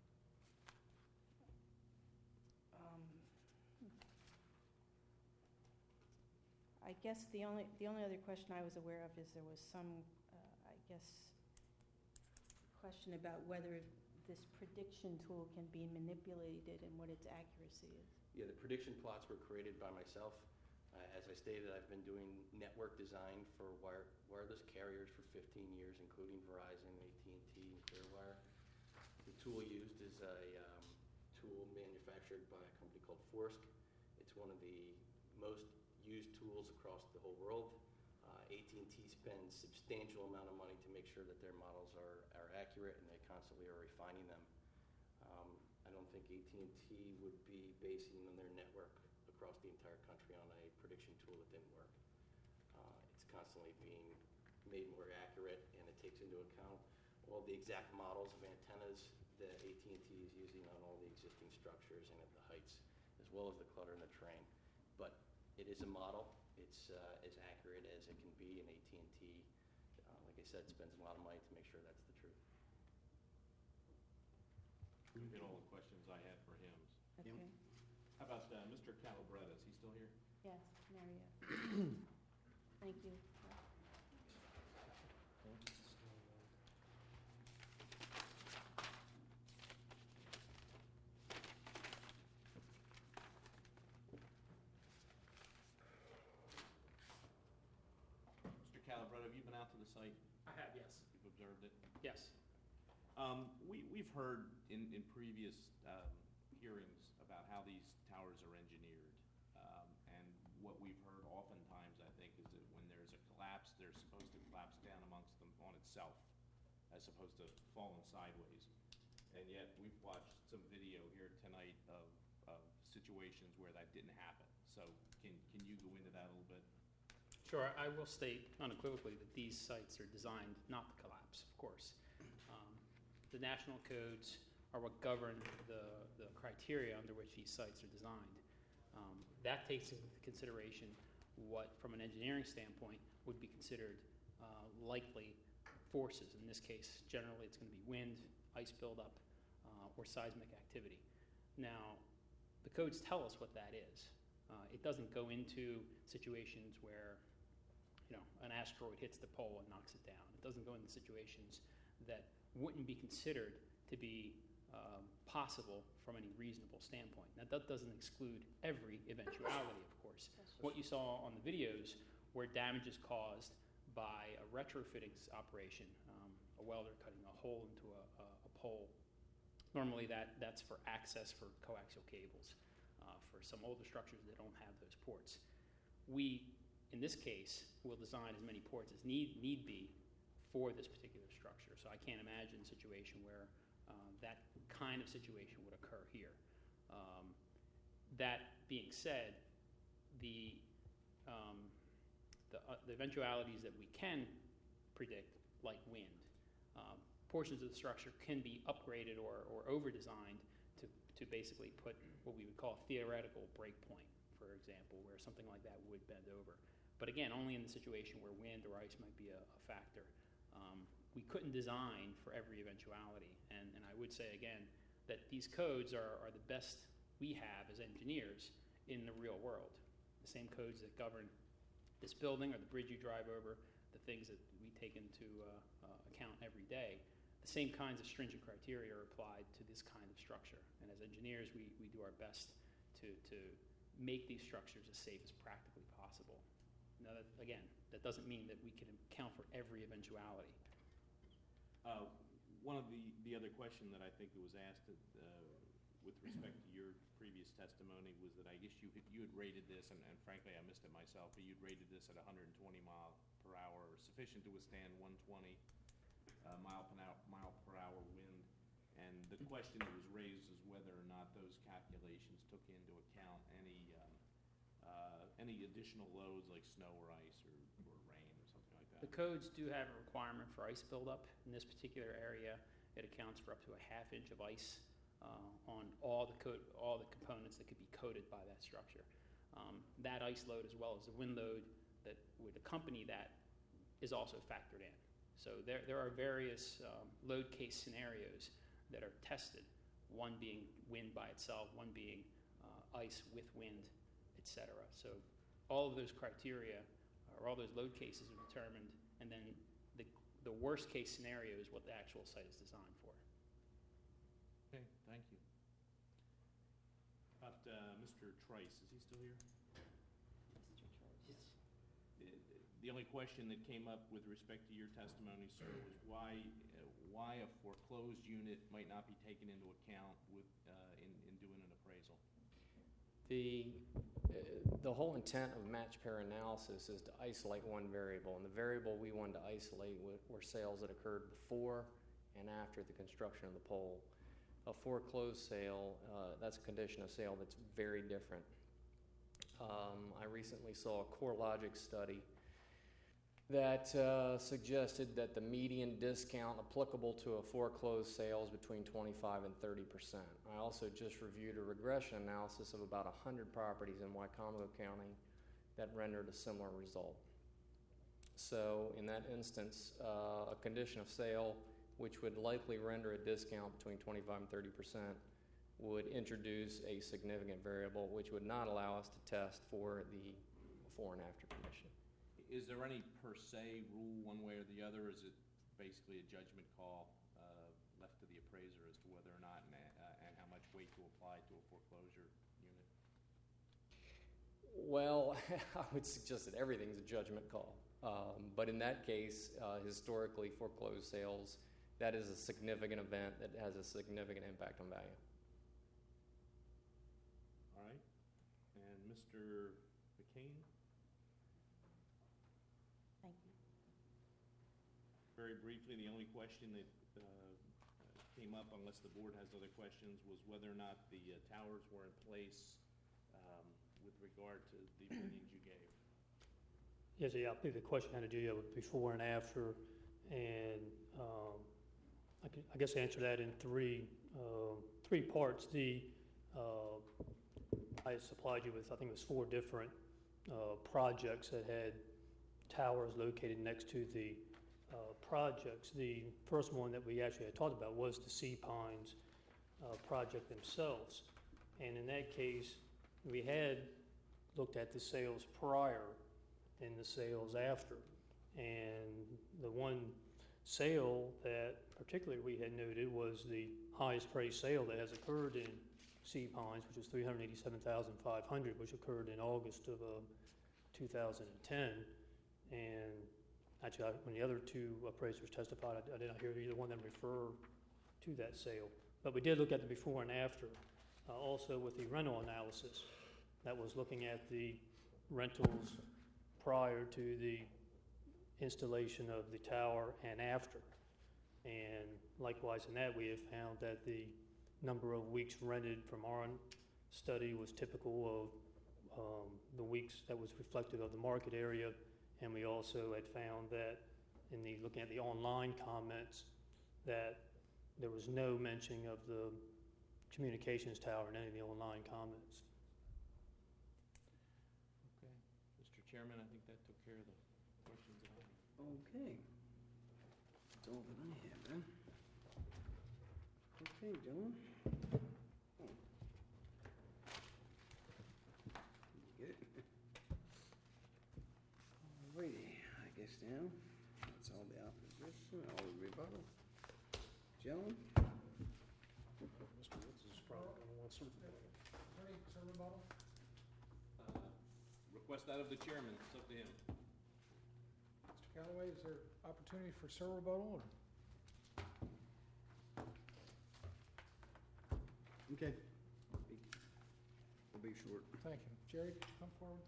Um, I guess the only, the only other question I was aware of is there was some, uh, I guess, question about whether this prediction tool can be manipulated and what its accuracy is. Yeah, the prediction plots were created by myself. Uh, As I stated, I've been doing network design for wire, wireless carriers for fifteen years, including Verizon, A T and T, and Clearwire. The tool used is a um, tool manufactured by a company called Forsk. It's one of the most used tools across the whole world. Uh, A T and T spends substantial amount of money to make sure that their models are, are accurate, and they constantly are refining them. Um, I don't think A T and T would be basing on their network across the entire country on a prediction tool that didn't work. Uh, it's constantly being made more accurate, and it takes into account all the exact models of antennas that A T and T is using on all the existing structures and at the heights, as well as the clutter in the terrain. But it is a model. It's uh, as accurate as it can be, and A T and T, uh, like I said, spends a lot of money to make sure that's the truth. You hit all the questions I had for him. Okay. How about uh, Mister Calabretta? Is he still here? Yes, Maria. Thank you. Mister Calabretta, have you been out to the site? I have, yes. You've observed it? Yes. Um, we, we've heard in, in previous um, hearings about how these towers are engineered. Um, and what we've heard oftentimes, I think, is that when there's a collapse, they're supposed to collapse down amongst them on itself, as opposed to falling sideways. And yet, we've watched some video here tonight of, of situations where that didn't happen. So can, can you go into that a little bit? Sure, I will state unequivocally that these sites are designed not to collapse, of course. Um, the national codes are what govern the, the criteria under which these sites are designed. Um, that takes into consideration what, from an engineering standpoint, would be considered uh, likely forces. In this case, generally it's going to be wind, ice buildup, uh, or seismic activity. Now, the codes tell us what that is. Uh, it doesn't go into situations where, you know, an asteroid hits the pole and knocks it down. It doesn't go into situations that wouldn't be considered to be um, possible from any reasonable standpoint. Now, that doesn't exclude every eventuality, of course. What you saw on the videos were damages caused by a retrofitting operation, um, a welder cutting a hole into a, a, a pole. Normally, that, that's for access for coaxial cables, uh, for some older structures that don't have those ports. We, in this case, will design as many ports as need, need be for this particular structure. So I can't imagine a situation where uh, that kind of situation would occur here. Um, that being said, the, um, the, uh, the eventualities that we can predict, like wind, um, portions of the structure can be upgraded or, or over-designed to, to basically put what we would call a theoretical breakpoint, for example, where something like that would bend over. But again, only in the situation where wind or ice might be a, a factor. Um, we couldn't design for every eventuality. And, and I would say, again, that these codes are, are the best we have as engineers in the real world. The same codes that govern this building or the bridge you drive over, the things that we take into uh, uh, account every day. The same kinds of stringent criteria are applied to this kind of structure. And as engineers, we, we do our best to, to make these structures as safe as practically possible. Now, that, again, that doesn't mean that we can account for every eventuality. Uh, one of the, the other question that I think that was asked uh, with respect to your previous testimony was that I guess you, you had rated this, and, and frankly I missed it myself, but you'd rated this at one hundred twenty mile per hour, sufficient to withstand one hundred twenty uh, mile, per hour, mile per hour wind. And the question that was raised is whether or not those calculations took into account any um, uh, any additional loads like snow or ice or, or rain or something like that? The codes do have a requirement for ice buildup. In this particular area, it accounts for up to a half inch of ice uh, on all the co- all the components that could be coated by that structure. Um, that ice load, as well as the wind load that would accompany that, is also factored in. So there, there are various um, load case scenarios that are tested, one being wind by itself, one being uh, ice with wind, et cetera. So all of those criteria, or all those load cases are determined, and then the, the worst case scenario is what the actual site is designed for. Okay, thank you. About uh, Mister Trice, is he still here? Mister Trice. The- The only question that came up with respect to your testimony, sir, was why, uh, why a foreclosed unit might not be taken into account with, uh, in, in doing an appraisal? The, uh, the whole intent of match pair analysis is to isolate one variable, and the variable we wanted to isolate were, were sales that occurred before and after the construction of the pole. A foreclosed sale, uh, that's a condition of sale that's very different. Um, I recently saw a CoreLogic study that uh, suggested that the median discount applicable to a foreclosed sale is between twenty-five and thirty percent. I also just reviewed a regression analysis of about one hundred properties in Wycomico County that rendered a similar result. So in that instance, uh, a condition of sale, which would likely render a discount between twenty-five and thirty percent, would introduce a significant variable which would not allow us to test for the before and after condition. Is there any per se rule one way or the other? Is it basically a judgment call uh, left to the appraiser as to whether or not and, uh, and how much weight to apply to a foreclosure unit? Well, I would suggest that everything's a judgment call. Um, but in that case, uh, historically foreclosed sales, that is a significant event that has a significant impact on value. All right. And Mister McCain? Thank you. Very briefly, the only question that uh, came up, unless the board has other questions, was whether or not the uh, towers were in place um, with regard to the opinions you gave. Yes, yeah, I believe the question had to do with before and after, and um, I, can, I guess answer that in three uh, three parts. The uh, I supplied you with, I think it was four different uh, projects that had towers located next to the uh, projects. The first one that we actually had talked about was the Sea Pines uh, project themselves, and in that case, we had looked at the sales prior and the sales after. And the one sale that particularly we had noted was the highest priced sale that has occurred in Sea Pines, which was three hundred eighty-seven thousand five hundred dollars, which occurred in August of uh, two thousand ten. And actually, I, when the other two appraisers testified, I, I did not hear either one of them refer to that sale. But we did look at the before and after. Uh, also with the rental analysis, that was looking at the rentals prior to the installation of the tower and after. And likewise in that, we have found that the number of weeks rented from our study was typical of um, the weeks that was reflective of the market area. And we also had found that in the looking at the online comments that there was no mention of the communications tower in any of the online comments. Okay. Mister Chairman, I think that took care of the questions that I have. Okay. That's all that I have then. Okay, gentlemen. Oh. Good. Alrighty, I guess now, that's all the opposition, all the rebuttal. Gentlemen? Mister Woods is probably going to want some. Attorney, sir, rebuttal? Uh, Request that of the chairman, it's up to him. Mister Callaway, is there opportunity for sir rebuttal? Or? Okay. We'll be short. Thank you. Jerry, could you come forward?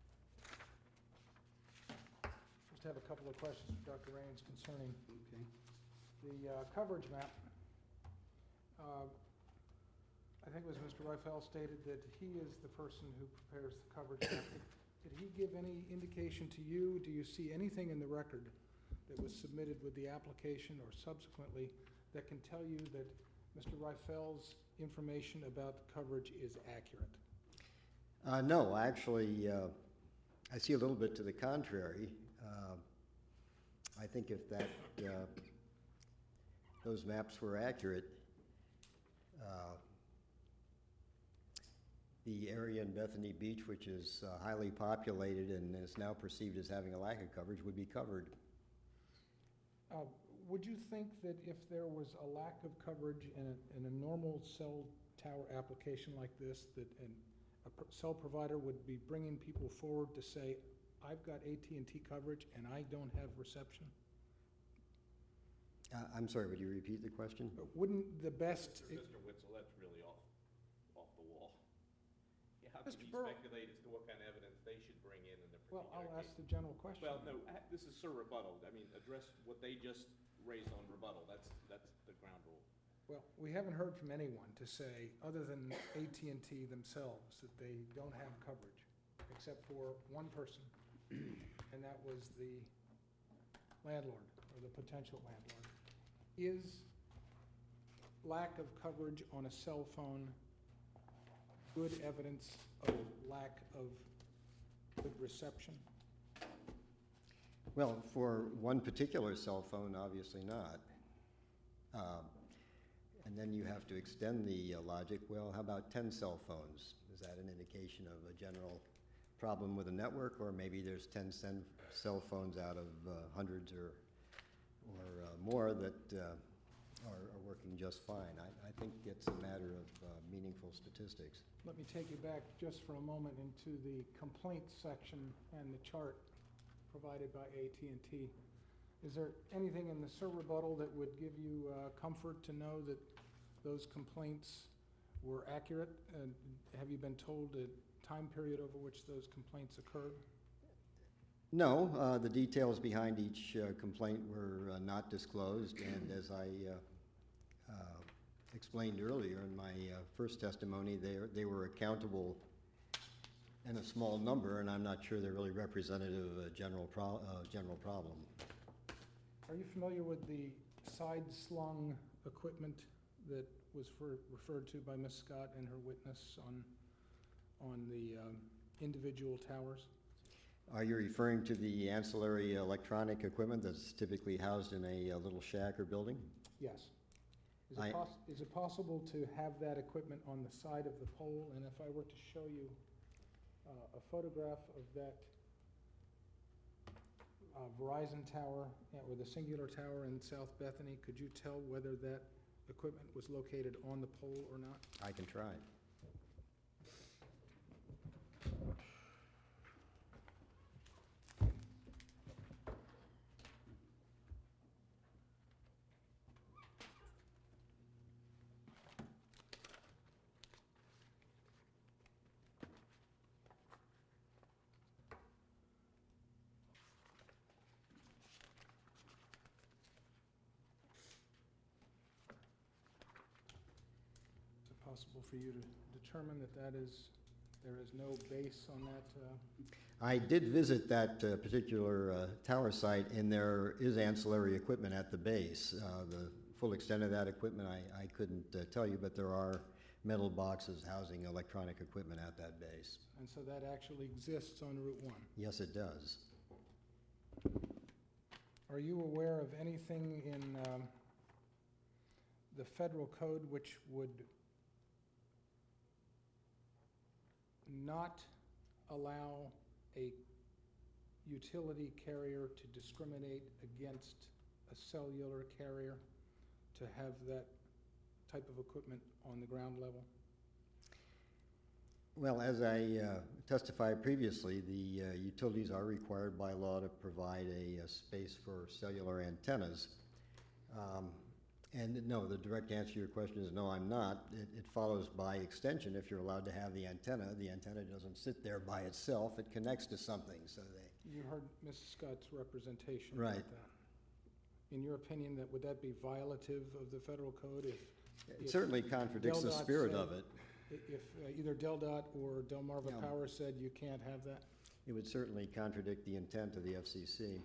Just have a couple of questions for Doctor Raines concerning Okay. the uh, coverage map. Uh, I think it was Mister Raphael stated that he is the person who prepares the coverage map. Did he give any indication to you? Do you see anything in the record that was submitted with the application or subsequently that can tell you that Mister Raphael's information about the coverage is accurate? Uh, no, actually, uh, I see a little bit to the contrary. Uh, I think if that uh, those maps were accurate, uh, the area in Bethany Beach, which is uh, highly populated and is now perceived as having a lack of coverage, would be covered. Uh, Would you think that if there was a lack of coverage in a, in a normal cell tower application like this, that an, a pr- cell provider would be bringing people forward to say, I've got A T and T coverage and I don't have reception? Uh, I'm sorry, would you repeat the question? But wouldn't the best... Mister Witzel, that's really off, off the wall. Yeah, how can Mister you Burrow- speculate as to what kind of evidence they should bring in in a Well, particular I'll ask case? the general question. Well, no, uh, this is Sir rebuttal. I mean, address what they just raised on rebuttal. That's, that's the ground rule. Well, we haven't heard from anyone to say, other than A T and T themselves, that they don't have coverage, except for one person, and that was the landlord, or the potential landlord. Is lack of coverage on a cell phone good evidence of lack of good reception? Well, for one particular cell phone, obviously not. Um, and then you have to extend the uh, logic. Well, how about ten cell phones? Is that an indication of a general problem with the network, or maybe there's ten cen- cell phones out of uh, hundreds or or uh, more that uh, are, are working just fine? I, I think it's a matter of uh, meaningful statistics. Let me take you back just for a moment into the complaints section and the chart provided by A T and T. Is there anything in the Sir rebuttal that would give you uh, comfort to know that those complaints were accurate? And have you been told the time period over which those complaints occurred? No, uh, the details behind each uh, complaint were uh, not disclosed, and as I uh, uh, explained earlier in my uh, first testimony, they, are, they were accountable in a small number, and I'm not sure they're really representative of a general, pro- uh, general problem. Are you familiar with the side-slung equipment that was for, referred to by Miz Scott and her witness on, on the um, individual towers? Are you referring to the ancillary electronic equipment that's typically housed in a, a little shack or building? Yes. Is it, I- poss- is it possible to have that equipment on the side of the pole? And if I were to show you uh, a photograph of that uh, Verizon tower, uh, or the Singular Tower in South Bethany, could you tell whether that equipment was located on the pole or not? I can try. Is it possible for you to determine that that is, there is no base on that? Uh, I did visit that uh, particular uh, tower site, and there is ancillary equipment at the base. Uh, the full extent of that equipment I, I couldn't uh, tell you, but there are metal boxes housing electronic equipment at that base. And so that actually exists on Route one? Yes, it does. Are you aware of anything in um, the federal code which would not allow a utility carrier to discriminate against a cellular carrier to have that type of equipment on the ground level? Well, as I uh, testified previously, the uh, utilities are required by law to provide a, a space for cellular antennas. Um, and no, the direct answer to your question is no, I'm not. It, it follows by extension. If you're allowed to have the antenna, the antenna doesn't sit there by itself. It connects to something. So they. You heard Missus Scott's representation Right. about that. In your opinion, that would that be violative of the federal code if It if certainly contradicts the Del Dot spirit said- of it. i- If uh, either Del Dot or Delmarva Yeah. Power said you can't have that? It would certainly contradict the intent of the F C C.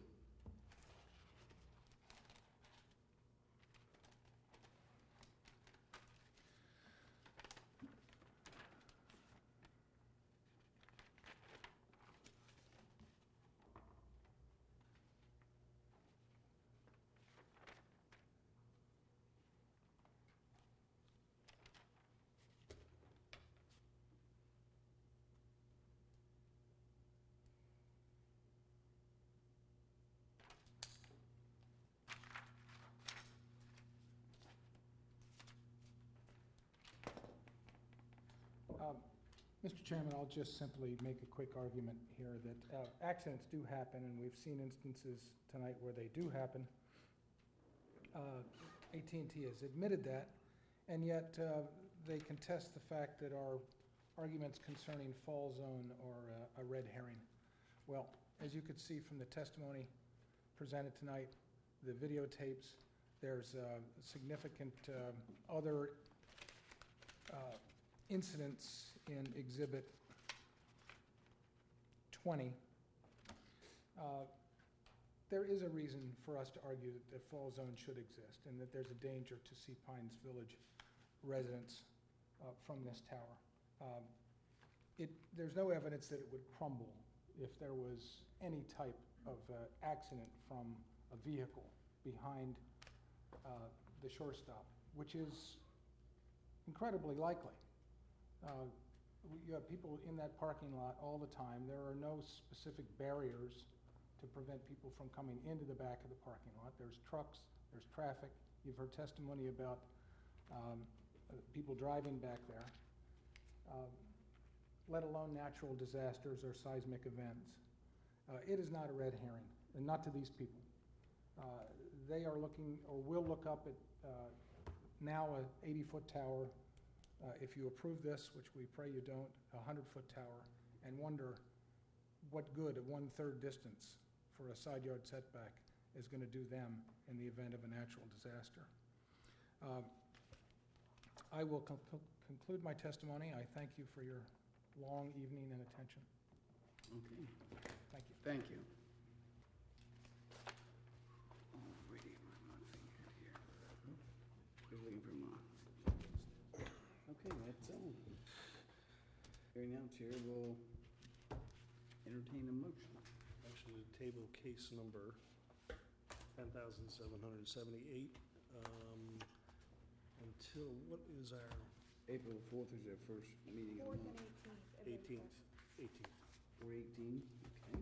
Um, Mister Chairman, I'll just simply make a quick argument here that uh, accidents do happen, and we've seen instances tonight where they do happen. Uh, A T and T has admitted that, and yet uh, they contest the fact that our arguments concerning fall zone are uh, a red herring. Well, as you could see from the testimony presented tonight, the videotapes, there's uh, significant um, other uh, incidents in Exhibit twenty. Uh, There is a reason for us to argue that the fall zone should exist and that there's a danger to Sea Pines Village residents uh, from this tower. Um, It, there's no evidence that it would crumble if there was any type of uh, accident from a vehicle behind uh, the shore stop, which is incredibly likely. Uh, we- You have people in that parking lot all the time. There are no specific barriers to prevent people from coming into the back of the parking lot. There's trucks, there's traffic. You've heard testimony about um, uh, people driving back there, uh, let alone natural disasters or seismic events. Uh, It is not a red herring, and not to these people. Uh, They are looking, or will look up at uh, now a eighty-foot tower, uh, if you approve this, which we pray you don't, a hundred-foot tower, and wonder what good a one-third distance for a side yard setback is going to do them in the event of a natural disaster. Um, I will con- conclude my testimony. I thank you for your long evening and attention. Okay, Thank you. thank you. Alrighty, where's my thing here? Just looking for my. Okay, that's all. Hearing now, Chair will entertain a motion. Motion to table case number ten thousand seven hundred seventy-eight, um, until, what is our April fourth is our first meeting of the Fourth and month. eighteenth. eighteenth, eighteenth? Four eighteen, okay.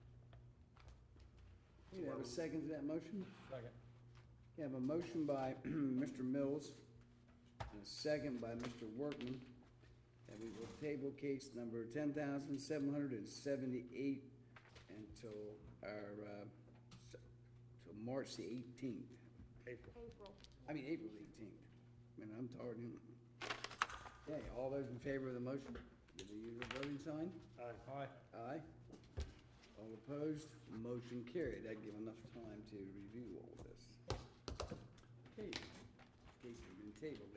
Do you have a second to that motion? Second. You have a motion by Mister Mills and a second by Mister Workman, that we will table case number ten thousand seven hundred and seventy-eight until our, uh, s- till March the eighteenth. April. April. I mean, April eighteenth. Man, I'm tired. Okay, all those in favor of the motion, give the usual voting sign. Aye. Aye. Aye. All opposed, motion carried. That'd give enough time to review all this. Okay, case has been tabled.